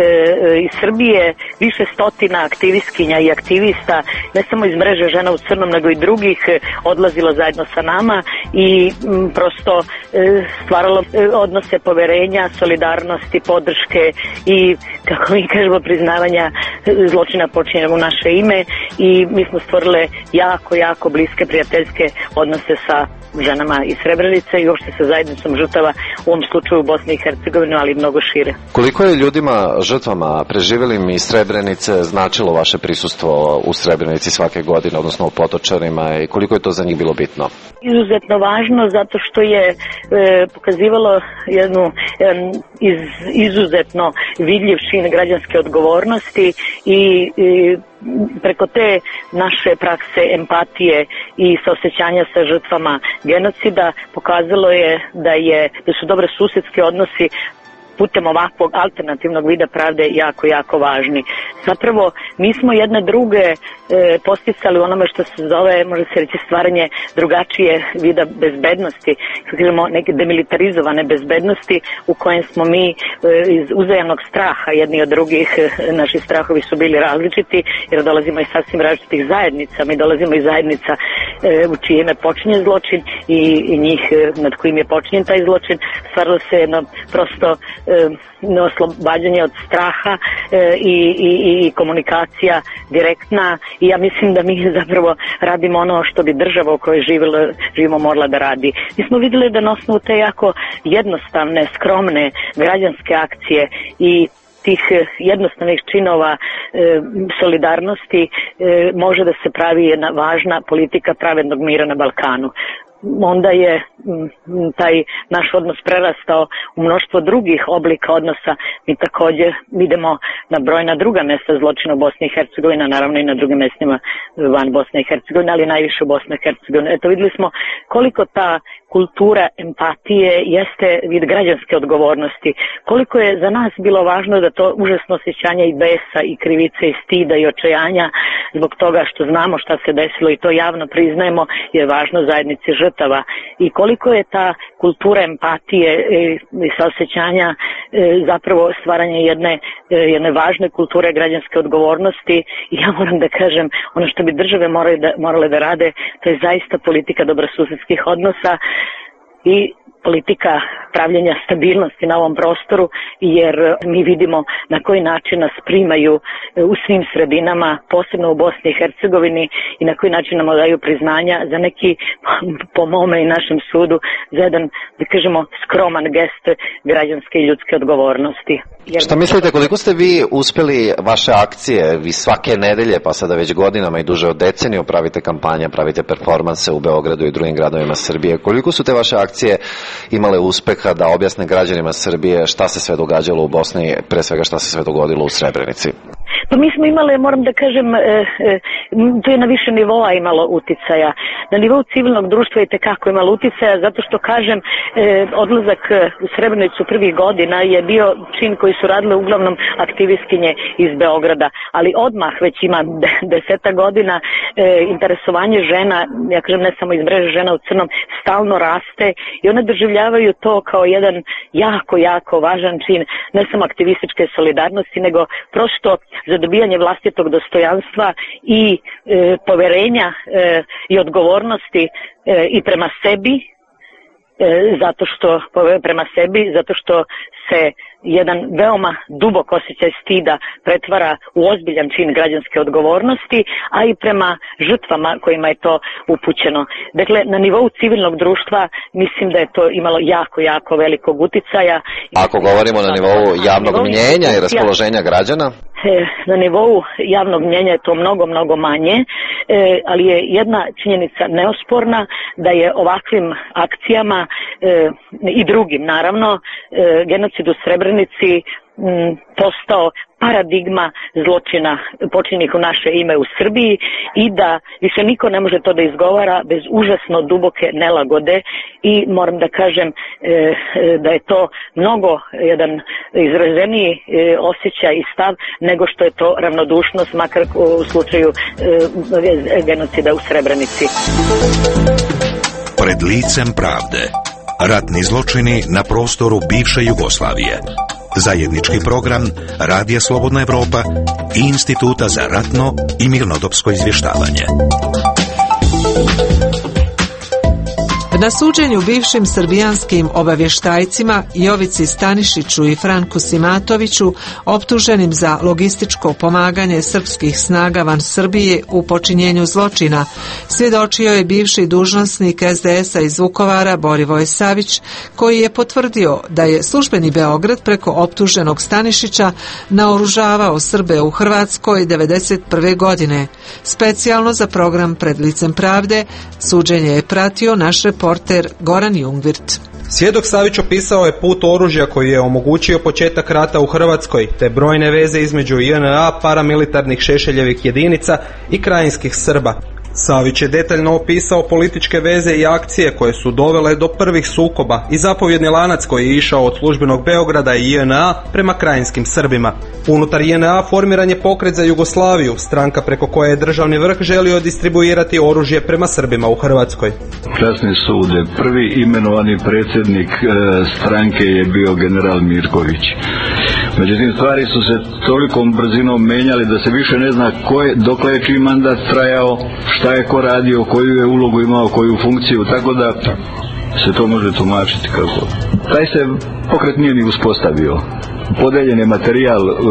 iz Srbije više stotina aktivistkinja i aktivista, ne samo iz mreže Žena u crnom, nego i drugih odlazilo zajedno sa nama i m, prosto e, stvaralo e, odnose poverenja, solidarnosti, podrške i, kako mi kažemo, priznavanja e, zločina počinjenog u naše ime i mi smo stvorile jako, jako bliske prijateljske odnose sa ženama iz Srebrenice i uopšte sa zajednicom žrtava u ovom slučaju u Bosni i Hercegovini, ali mnogo šire. Koliko je ljudima, žrtvama preživjelim iz Srebrenice značilo vaše prisustvo u Srebrenici svake godine, odnosno u Potočarima, i koliko je to za njih bilo bitno? Izuzetno važno zato što je e, pokazivalo jednu e, iz, izuzetno vidljiv čin građanske odgovornosti i e, preko te naše prakse empatije i saosećanja sa žrtvama genocida pokazalo je da je da su dobre susjedske odnosi putem ovakvog alternativnog vida pravde jako, jako važni. Zapravo, mi smo jedne druge e, posticali u onome što se zove, može se reći, stvaranje drugačije vida bezbednosti, neke demilitarizovane bezbednosti u kojem smo mi e, iz uzajamnog straha jedni od drugih, e, naši strahovi su bili različiti jer dolazimo iz sasvim različitih zajednica, mi dolazimo iz zajednica e, u čije ime počinje zločin i, i njih e, nad kojim je počinjen taj zločin, stvarilo se jedno prosto na oslobađanje od straha e, i, i, i komunikacija direktna i ja mislim da mi zapravo radimo ono što bi država u kojoj živilo, živimo morala da radi. Mi smo vidjeli da na osnovu te jako jednostavne, skromne građanske akcije i tih jednostavnih činova e, solidarnosti e, može da se pravi jedna važna politika pravednog mira na Balkanu. Onda je m, taj naš odnos prerastao u mnoštvo drugih oblika odnosa. Mi također idemo na brojna druga mjesta zločina u Bosni i Hercegovini, naravno i na drugim mjestima van Bosne i Hercegovine, ali najviše u Bosni i Hercegovini. Eto, vidjeli smo koliko ta kultura empatije jeste vid građanske odgovornosti. Koliko je za nas bilo važno da to užasno osjećanje i besa i krivice i stida i očajanja zbog toga što znamo šta se desilo i to javno priznajemo je važno zajednici žrtava. I koliko je ta kultura empatije i saosjećanja zapravo stvaranje jedne, jedne važne kulture građanske odgovornosti. I ja moram da kažem, ono što bi države morale da, morale da rade, to je zaista politika dobrosusjedskih odnosa i politika pravljenja stabilnosti na ovom prostoru, jer mi vidimo na koji način nas primaju u svim sredinama, posebno u Bosni i Hercegovini, i na koji način nam daju priznanja za neki, po mome i našem sudu, za jedan, da kažemo, skroman gest građanske i ljudske odgovornosti. Jer... Šta mislite, koliko ste vi uspjeli vaše akcije, vi svake nedelje, pa sada već godinama i duže od deceniju pravite kampanja, pravite performanse u Beogradu i drugim gradovima Srbije, koliko su te vaše akcije imale uspeha da objasne građanima Srbije šta se sve događalo u Bosni, pre svega šta se sve dogodilo u Srebrenici? Pa mi smo imali, moram da kažem, e, e, to je na više nivoa imalo uticaja. Na nivou civilnog društva je tekako imalo uticaja, zato što, kažem, e, odlazak u Srebrenicu prvih godina je bio čin koji su radile uglavnom aktivistkinje iz Beograda, ali odmah već ima deseta godina e, interesovanje žena, ja kažem ne samo iz mreže Žena u crnom, stalno raste i one doživljavaju to kao jedan jako, jako važan čin, ne samo aktivističke solidarnosti, nego prosto za dobijanje vlastitog dostojanstva i e, poverenja e, i odgovornosti e, i prema sebi, e, zato što prema sebi, zato što se jedan veoma dubok osjećaj stida pretvara u ozbiljan čin građanske odgovornosti, a i prema žrtvama kojima je to upućeno. Dakle, na nivou civilnog društva mislim da je to imalo jako, jako velikog uticaja. Ako govorimo na nivou javnog mnjenja i raspoloženja građana? Na nivou javnog mnjenja je to mnogo, mnogo manje, ali je jedna činjenica neosporna, da je ovakvim akcijama i drugim, naravno, genocid u Srebrenici postao paradigma zločina počinjenih u naše ime u Srbiji i da više niko ne može to da izgovara bez užasno duboke nelagode i moram da kažem e, da je to mnogo jedan izraženiji e, osjećaj i stav nego što je to ravnodušnost, makar u slučaju e, genocida u Srebrenici. Pred licem pravde. Ratni zločini na prostoru bivše Jugoslavije. Zajednički program Radija Slobodna Evropa i Instituta za ratno i mirnodopsko izvještavanje. Na suđenju bivšim srbijanskim obavještajcima Jovici Stanišiću i Franku Simatoviću, optuženim za logističko pomaganje srpskih snaga van Srbije u počinjenju zločina, svjedočio je bivši dužnosnik es de es a iz Vukovara Borivoje Savić, koji je potvrdio da je službeni Beograd preko optuženog Stanišića naoružavao Srbe u Hrvatskoj devedeset prve godine. Specijalno za program Pred licem pravde suđenje je pratio naš reporter Goran Jungvirt. Svjedok Savić opisao je put oružja koji je omogućio početak rata u Hrvatskoj, te brojne veze između je en a, paramilitarnih Šešeljevih jedinica i krajinskih Srba. Savić je detaljno opisao političke veze i akcije koje su dovele do prvih sukoba i zapovjedni lanac koji je išao od službenog Beograda i je en a prema krajinskim Srbima. Unutar je en a formiran je pokret za Jugoslaviju, stranka preko koje je državni vrh želio distribuirati oružje prema Srbima u Hrvatskoj. Časni sude, prvi imenovani predsjednik e, stranke je bio general Mirković. Međutim, stvari su se tolikom brzinom menjali da se više ne zna ko je, dokle je čiji mandat trajao, šta je ko radio, koju je ulogu imao, koju funkciju, tako da se to može tumačiti kako. Taj se pokret nije ni uspostavio. Podeljen je materijal e,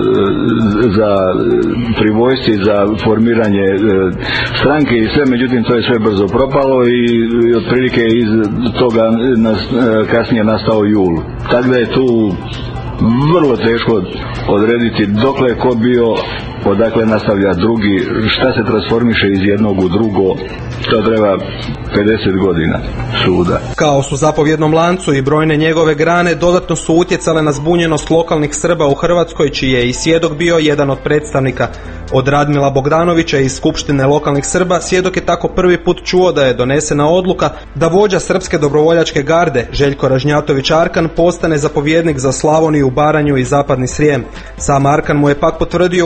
za pri vojsci za formiranje e, stranke i sve, međutim to je sve brzo propalo i, i otprilike iz toga nas, e, kasnije nastao jul. Tako da je tu vrlo teško odrediti dokle je ko bio, odakle nastavlja drugi, šta se transformiše iz jednog u drugo, to treba pedeset godina suda. Kaos u zapovjednom lancu i brojne njegove grane dodatno su utjecale na zbunjenost lokalnih Srba u Hrvatskoj, čiji je i svjedok bio jedan od predstavnika. Od Radmila Bogdanovića iz Skupštine lokalnih Srba svjedok je tako prvi put čuo da je donesena odluka da vođa Srpske dobrovoljačke garde Željko Ražnjatović Arkan postane zapovjednik za Slavoniju, Baranju i Zapadni Srijem. Sam Arkan mu je pak potvrdio u Beogradu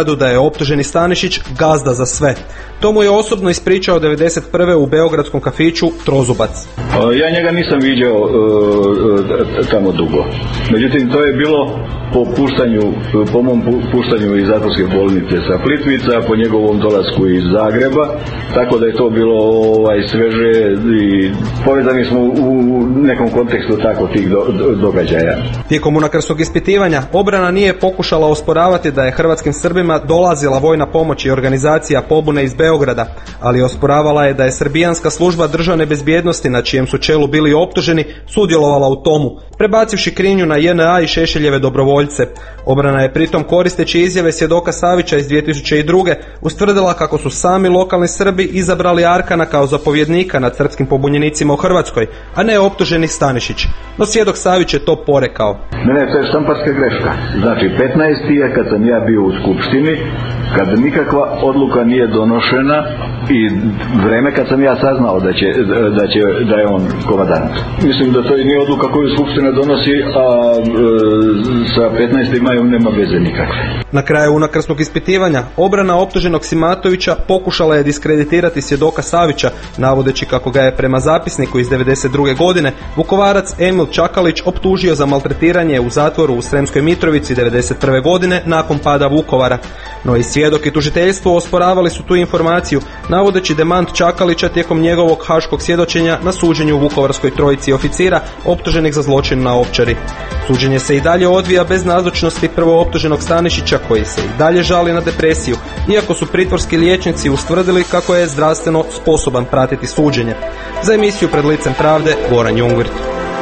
Beogradu da je optuženi Stanišić gazda za sve. To mu je osobno ispričao devedeset prve u beogradskom kafiću Trozubac. Ja njega nisam viđao uh, tamo dugo. Međutim, to je bilo po puštanju, po mom puštanju iz zatvorske bolnice sa Plitvica, po njegovom dolasku iz Zagreba, tako da je to bilo ovaj, sveže i povezani smo u nekom kontekstu tako tih do, do, događaja. Tijekom unakrsnog ispitivanja obrana nije pokušala osporavati da je hrvatskim Srbima dolazila vojna pomoć i organizacija pobune iz Beograda, ali osporavala je da je srbijanska služba državne bezbjednosti, na čijem su čelu bili optuženi, sudjelovala u tomu, prebacivši krivnju na J N A i Šešeljeve dobrovoljce. Obrana je pritom, koristeći izjave svjedoka Savića iz dvije tisuće druge. ustvrdila kako su sami lokalni Srbi izabrali Arkana kao zapovjednika nad srpskim pobunjenicima u Hrvatskoj, a ne optuženi Stanišić. No svjedok Savić je to porekao. Ne, ne, to je štamparska greška. Znači, petnaesti je kad sam ja bio u skupštini, kad nikakva odluka nije donošena i vreme kad sam ja saznao da će, da će, da je on komandant. Mislim da to i nije odluka koju skupština donosi, a e, sa petnaestim majom nema veze nikakve. Na kraju unakrsnog ispitivanja obrana optuženog Simatovića pokušala je diskreditirati svjedoka Savića, navodeći kako ga je prema zapisniku iz devedeset druge godine Vukovarac Emil Čakalić optužio za maltretiranje u zatvoru u Sremskoj Mitrovici devedeset prve godine nakon pada Vukovara. No i svjedok i tužiteljstvo osporavali su tu informaciju, navodeći demant Čakalića tijekom njegovog haškog svjedočenja na suđenju u Vukovarskoj trojici oficira optuženih za zločin na Ovčari. Suđenje se i dalje odvija bez nazočnosti prvo optuženog Stanišića, koji se i dalje žali na depresiju, iako su pritvorski liječnici ustvrdili kako je zdravstveno sposoban pratiti suđenje. Za emisiju Pred licem pravde, Goran Jungvirt.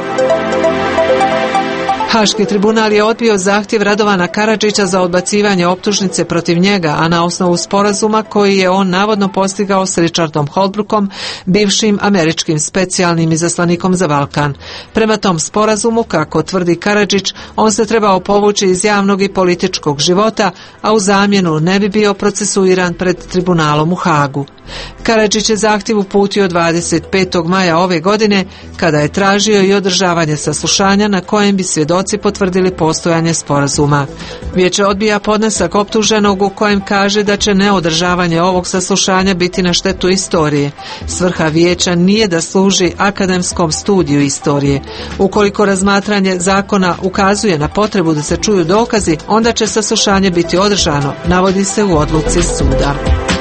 Haški tribunal je odbio zahtjev Radovana Karadžića za odbacivanje optužnice protiv njega, a na osnovu sporazuma koji je on navodno postigao s Richardom Holbrookom, bivšim američkim specijalnim izaslanikom za Balkan. Prema tom sporazumu, kako tvrdi Karadžić, on se trebao povući iz javnog i političkog života, a u zamjenu ne bi bio procesuiran pred tribunalom u Hagu. Karadžić je zahtjev uputio dvadeset petog maja ove godine, kada je tražio i održavanje saslušanja na kojem bi svjedoci potvrdili postojanje sporazuma. Vijeće odbija podnesak optuženog u kojem kaže da će neodržavanje ovog saslušanja biti na štetu istorije. Svrha vijeća nije da služi akademskom studiju istorije. Ukoliko razmatranje zakona ukazuje na potrebu da se čuju dokazi, onda će saslušanje biti održano, navodi se u odluci suda.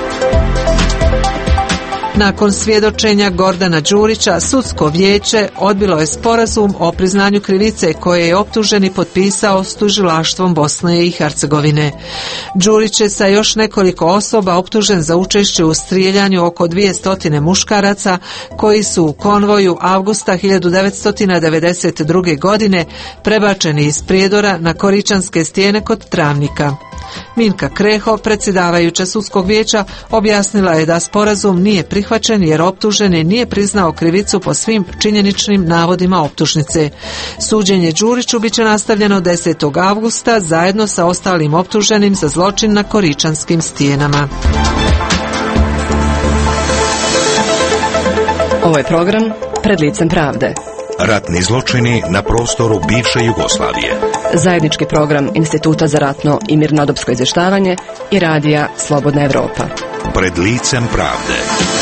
Nakon svjedočenja Gordana Đurića, sudsko vijeće odbilo je sporazum o priznanju krivice koje je optuženi potpisao s tužilaštvom Bosne i Hercegovine. Đurić je sa još nekoliko osoba optužen za učešće u strijeljanju oko dvjesto muškaraca koji su u konvoju avgusta hiljadu devetsto devedeset druge. godine prebačeni iz Prijedora na Koričanske stijene kod Travnika. Minka Kreho, predsjedavajuća sudskog vijeća, objasnila je da sporazum nije prihvaćen jer optuženi nije priznao krivicu po svim činjeničnim navodima optužnice. Suđenje Đuriću biće nastavljeno desetog avgusta zajedno sa ostalim optuženim za zločin na Koričanskim stijenama. Ovo je program Pred licem pravde. Ratni zločini na prostoru bivše Jugoslavije. Zajednički program Instituta za ratno i mirnodopsko izvještavanje i radija Slobodna Evropa. Pred licem pravde.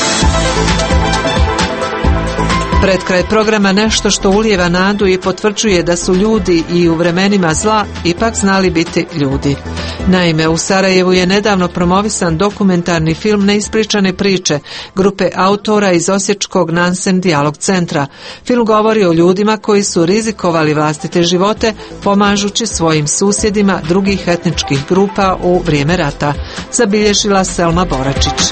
Pred kraj programa nešto što ulijeva nadu i potvrđuje da su ljudi i u vremenima zla ipak znali biti ljudi. Naime, u Sarajevu je nedavno promovisan dokumentarni film Neispričane priče grupe autora iz Osječkog Nansen Dijalog centra. Film govori o ljudima koji su rizikovali vlastite živote pomažući svojim susjedima drugih etničkih grupa u vrijeme rata. Zabilježila Selma Boračić.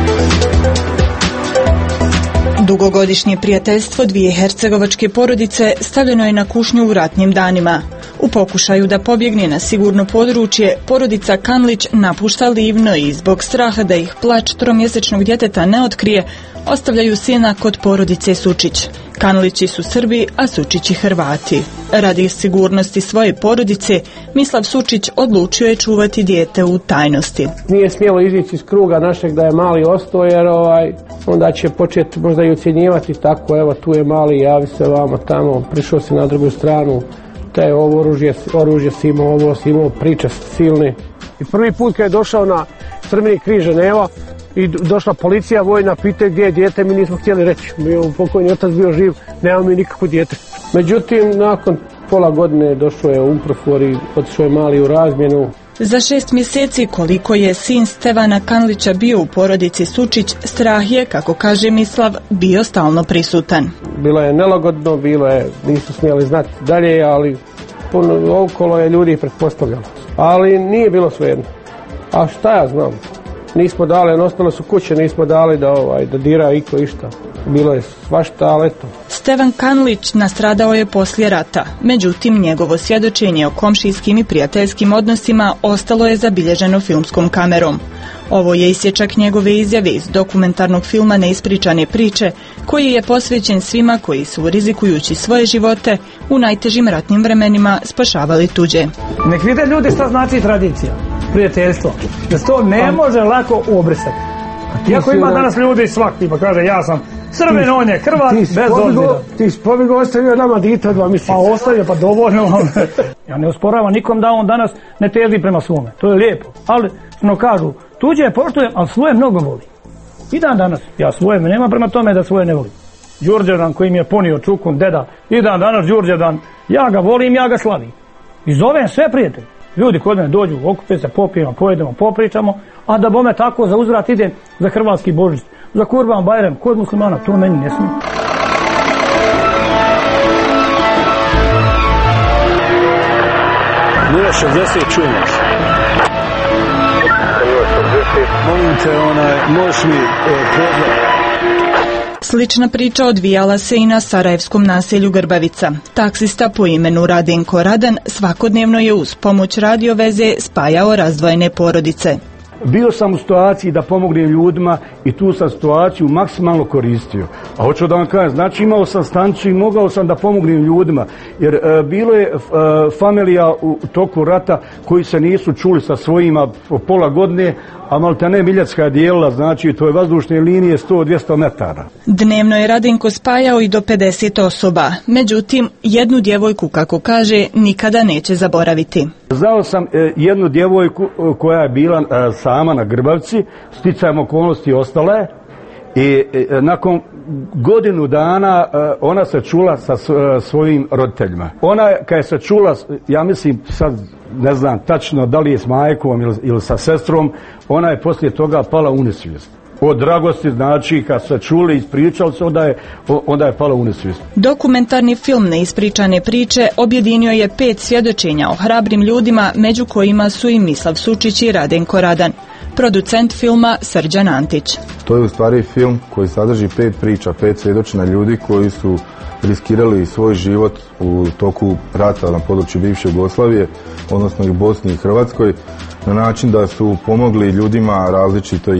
Dugogodišnje prijateljstvo dvije hercegovačke porodice stavljeno je na kušnju u ratnim danima. U pokušaju da pobjegne na sigurno područje, porodica Kanlić napušta Livno i zbog straha da ih plač tromjesečnog djeteta ne otkrije, ostavljaju sina kod porodice Sučić. Kanlići su Srbi, a Sučići Hrvati. Radi sigurnosti svoje porodice, Mislav Sučić odlučio je čuvati dijete u tajnosti. Nije smjelo izići iz kruga našeg da je mali ostao, jer ovaj, onda će početi možda i ocjenjivati tako, evo tu je mali, javi se vama tamo, prišao si na drugu stranu, te ovo oružje, oružje si imao, ovo si imao, priča silni. I prvi put kad je došao na Crveni križ Ženeva i došla policija vojna, pitaju gdje je dijete, mi nismo htjeli reći. Mi, pokojni otac bio živ, nemamo mi nikako dijete. Međutim, nakon pola godine došao je Umprofor i otišao je mali u razmjenu. Za šest mjeseci koliko je sin Stevana Kanlića bio u porodici Sučić, strah je, kako kaže Mislav, bio stalno prisutan. Bilo je nelagodno, bilo je, nisu smjeli znati dalje, ali puno okolo je ljudi pretpostavljalo. Ali nije bilo svejedno. A šta ja znam? Nismo dali, ostale su kuće, nismo dali da, ovaj, da dira iko išta. Bilo je svašta, ali eto. Stevan Kanlić nastradao je poslije rata, međutim njegovo svjedočenje o komšijskim i prijateljskim odnosima ostalo je zabilježeno filmskom kamerom. Ovo je isječak njegove izjave iz dokumentarnog filma Neispričane priče, koji je posvećen svima koji su, rizikujući svoje živote, u najtežim ratnim vremenima spašavali tuđe. Nek vide ljudi šta znači tradicija, prijateljstvo, da se to ne može lako obrisati. Iako ima danas ljudi svaki, pa kaže ja sam Srbin, on je Hrvat, bez obzira. Ti si pobigo ostavio nama dite od dva mjeseca. Pa ostavio, pa dovoljno. Ja ne osporavam nikom da on danas ne teži prema svome. To je lijepo. Ali, što kažu, tuđe poštujem, ali svoje mnogo volim. I dan danas, ja svoje me nema prema tome da svoje ne volim. Đurđevdan koji mi je ponio čukun, deda, i dan danas Đurđevdan, ja ga volim, ja ga slavim. I zovem sve prijatelji. Ljudi kod mene dođu, okupe se, popijemo, pojedemo, popričamo, a da bome tako za uzvrat idem za hrvatski Božić, za Kurban Bajram, kod muslimana, to meni ne smije. nula šezdeset čuješ. Molim te, onaj, možeš mi pozvati. Slična priča odvijala se i na sarajevskom naselju Grbavica. Taksista po imenu Radenko Radan svakodnevno je uz pomoć radioveze spajao razdvojene porodice. Bio sam u situaciji da pomognem ljudima i tu sam situaciju maksimalno koristio. A hoću da vam kažem, znači imao sam stanicu i mogao sam da pomognem ljudima. Jer e, bilo je e, familija u toku rata koji se nisu čuli sa svojima po pola godine, a maltene Miljacka je dijelila, znači to je vazdušne linije sto do dvjesto metara. Dnevno je Radenko spajao i do pedeset osoba. Međutim, jednu djevojku, kako kaže, nikada neće zaboraviti. Znao sam e, jednu djevojku e, koja je bila e, sama na Grbavci, sticajem okolnosti ostale i e, nakon godinu dana e, ona se čula sa s, e, svojim roditeljima. Ona kad je se čula, ja mislim sad ne znam tačno da li je s majkom ili, ili sa sestrom, ona je poslije toga pala u nesvijest. Od dragosti, znači, kad se čuli, ispričali se, onda je, onda je pala u nesvijest. Dokumentarni film Neispričane priče objedinio je pet svjedočenja o hrabrim ljudima, među kojima su i Mislav Sučić i Radenko Radan. Producent filma Srđan Antić. To je u stvari film koji sadrži pet priča, pet svjedočenja ljudi koji su riskirali svoj život u toku rata na području bivše Jugoslavije, odnosno i u Bosni i Hrvatskoj, na način da su pomogli ljudima različitoj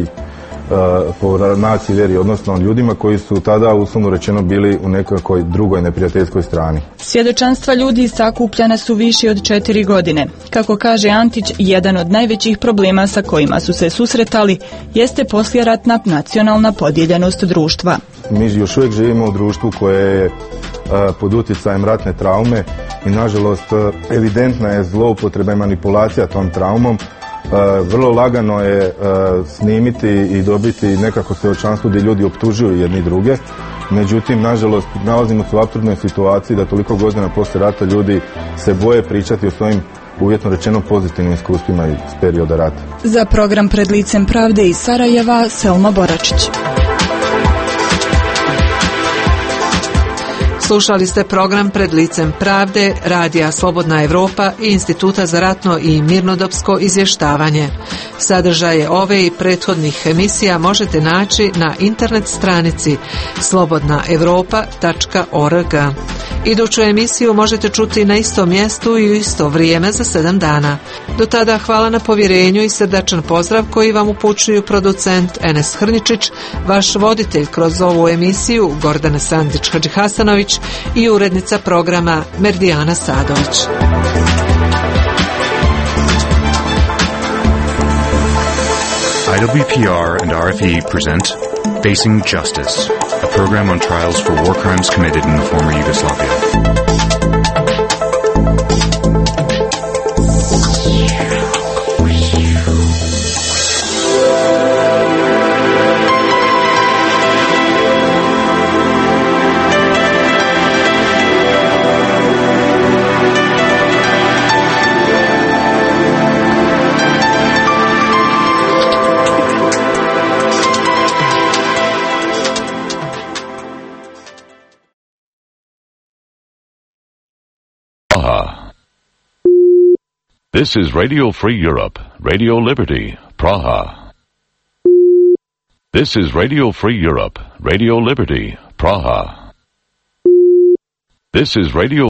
po naciji vjeri, odnosno ljudima koji su tada uslovno rečeno bili u nekakvoj drugoj neprijateljskoj strani. Svjedočanstva ljudi sakupljana su više od četiri godine. Kako kaže Antić, jedan od najvećih problema sa kojima su se susretali jeste poslijeratna nacionalna podijeljenost društva. Mi još uvijek živimo u društvu koje je pod utjecajem ratne traume i nažalost evidentna je zloupotreba i manipulacija tom traumom. Uh, vrlo lagano je uh, snimiti i dobiti nekako svjedočanstvo gdje ljudi optužuju jedni druge. Međutim, nažalost, nalazimo se u apsurdnoj situaciji da toliko godina poslije rata ljudi se boje pričati o svojim uvjetno rečeno pozitivnim iskustvima iz perioda rata. Za program Pred licem pravde iz Sarajeva, Selma Boračić. Slušali ste program Pred licem pravde, Radija Slobodna Evropa i Instituta za ratno i mirnodopsko izvještavanje. Sadržaje ove i prethodnih emisija možete naći na internet stranici slobodna evropa tačka org. Iduću emisiju možete čuti na istom mjestu i u isto vrijeme za sedam dana. Do tada hvala na povjerenju i srdačan pozdrav koji vam upućuju producent Enes Hrničić, vaš voditelj kroz ovu emisiju Gordana Sandić-Hadžihasanović i urednica programa Merdijana Sadović. I W P R and R F E present Facing Justice, a program on trials for war crimes committed in the former Yugoslavia. Yeah. Praha. This is Radio Free Europe, Radio Liberty, Praha. This is Radio Free Europe, Radio Liberty, Praha. This is Radio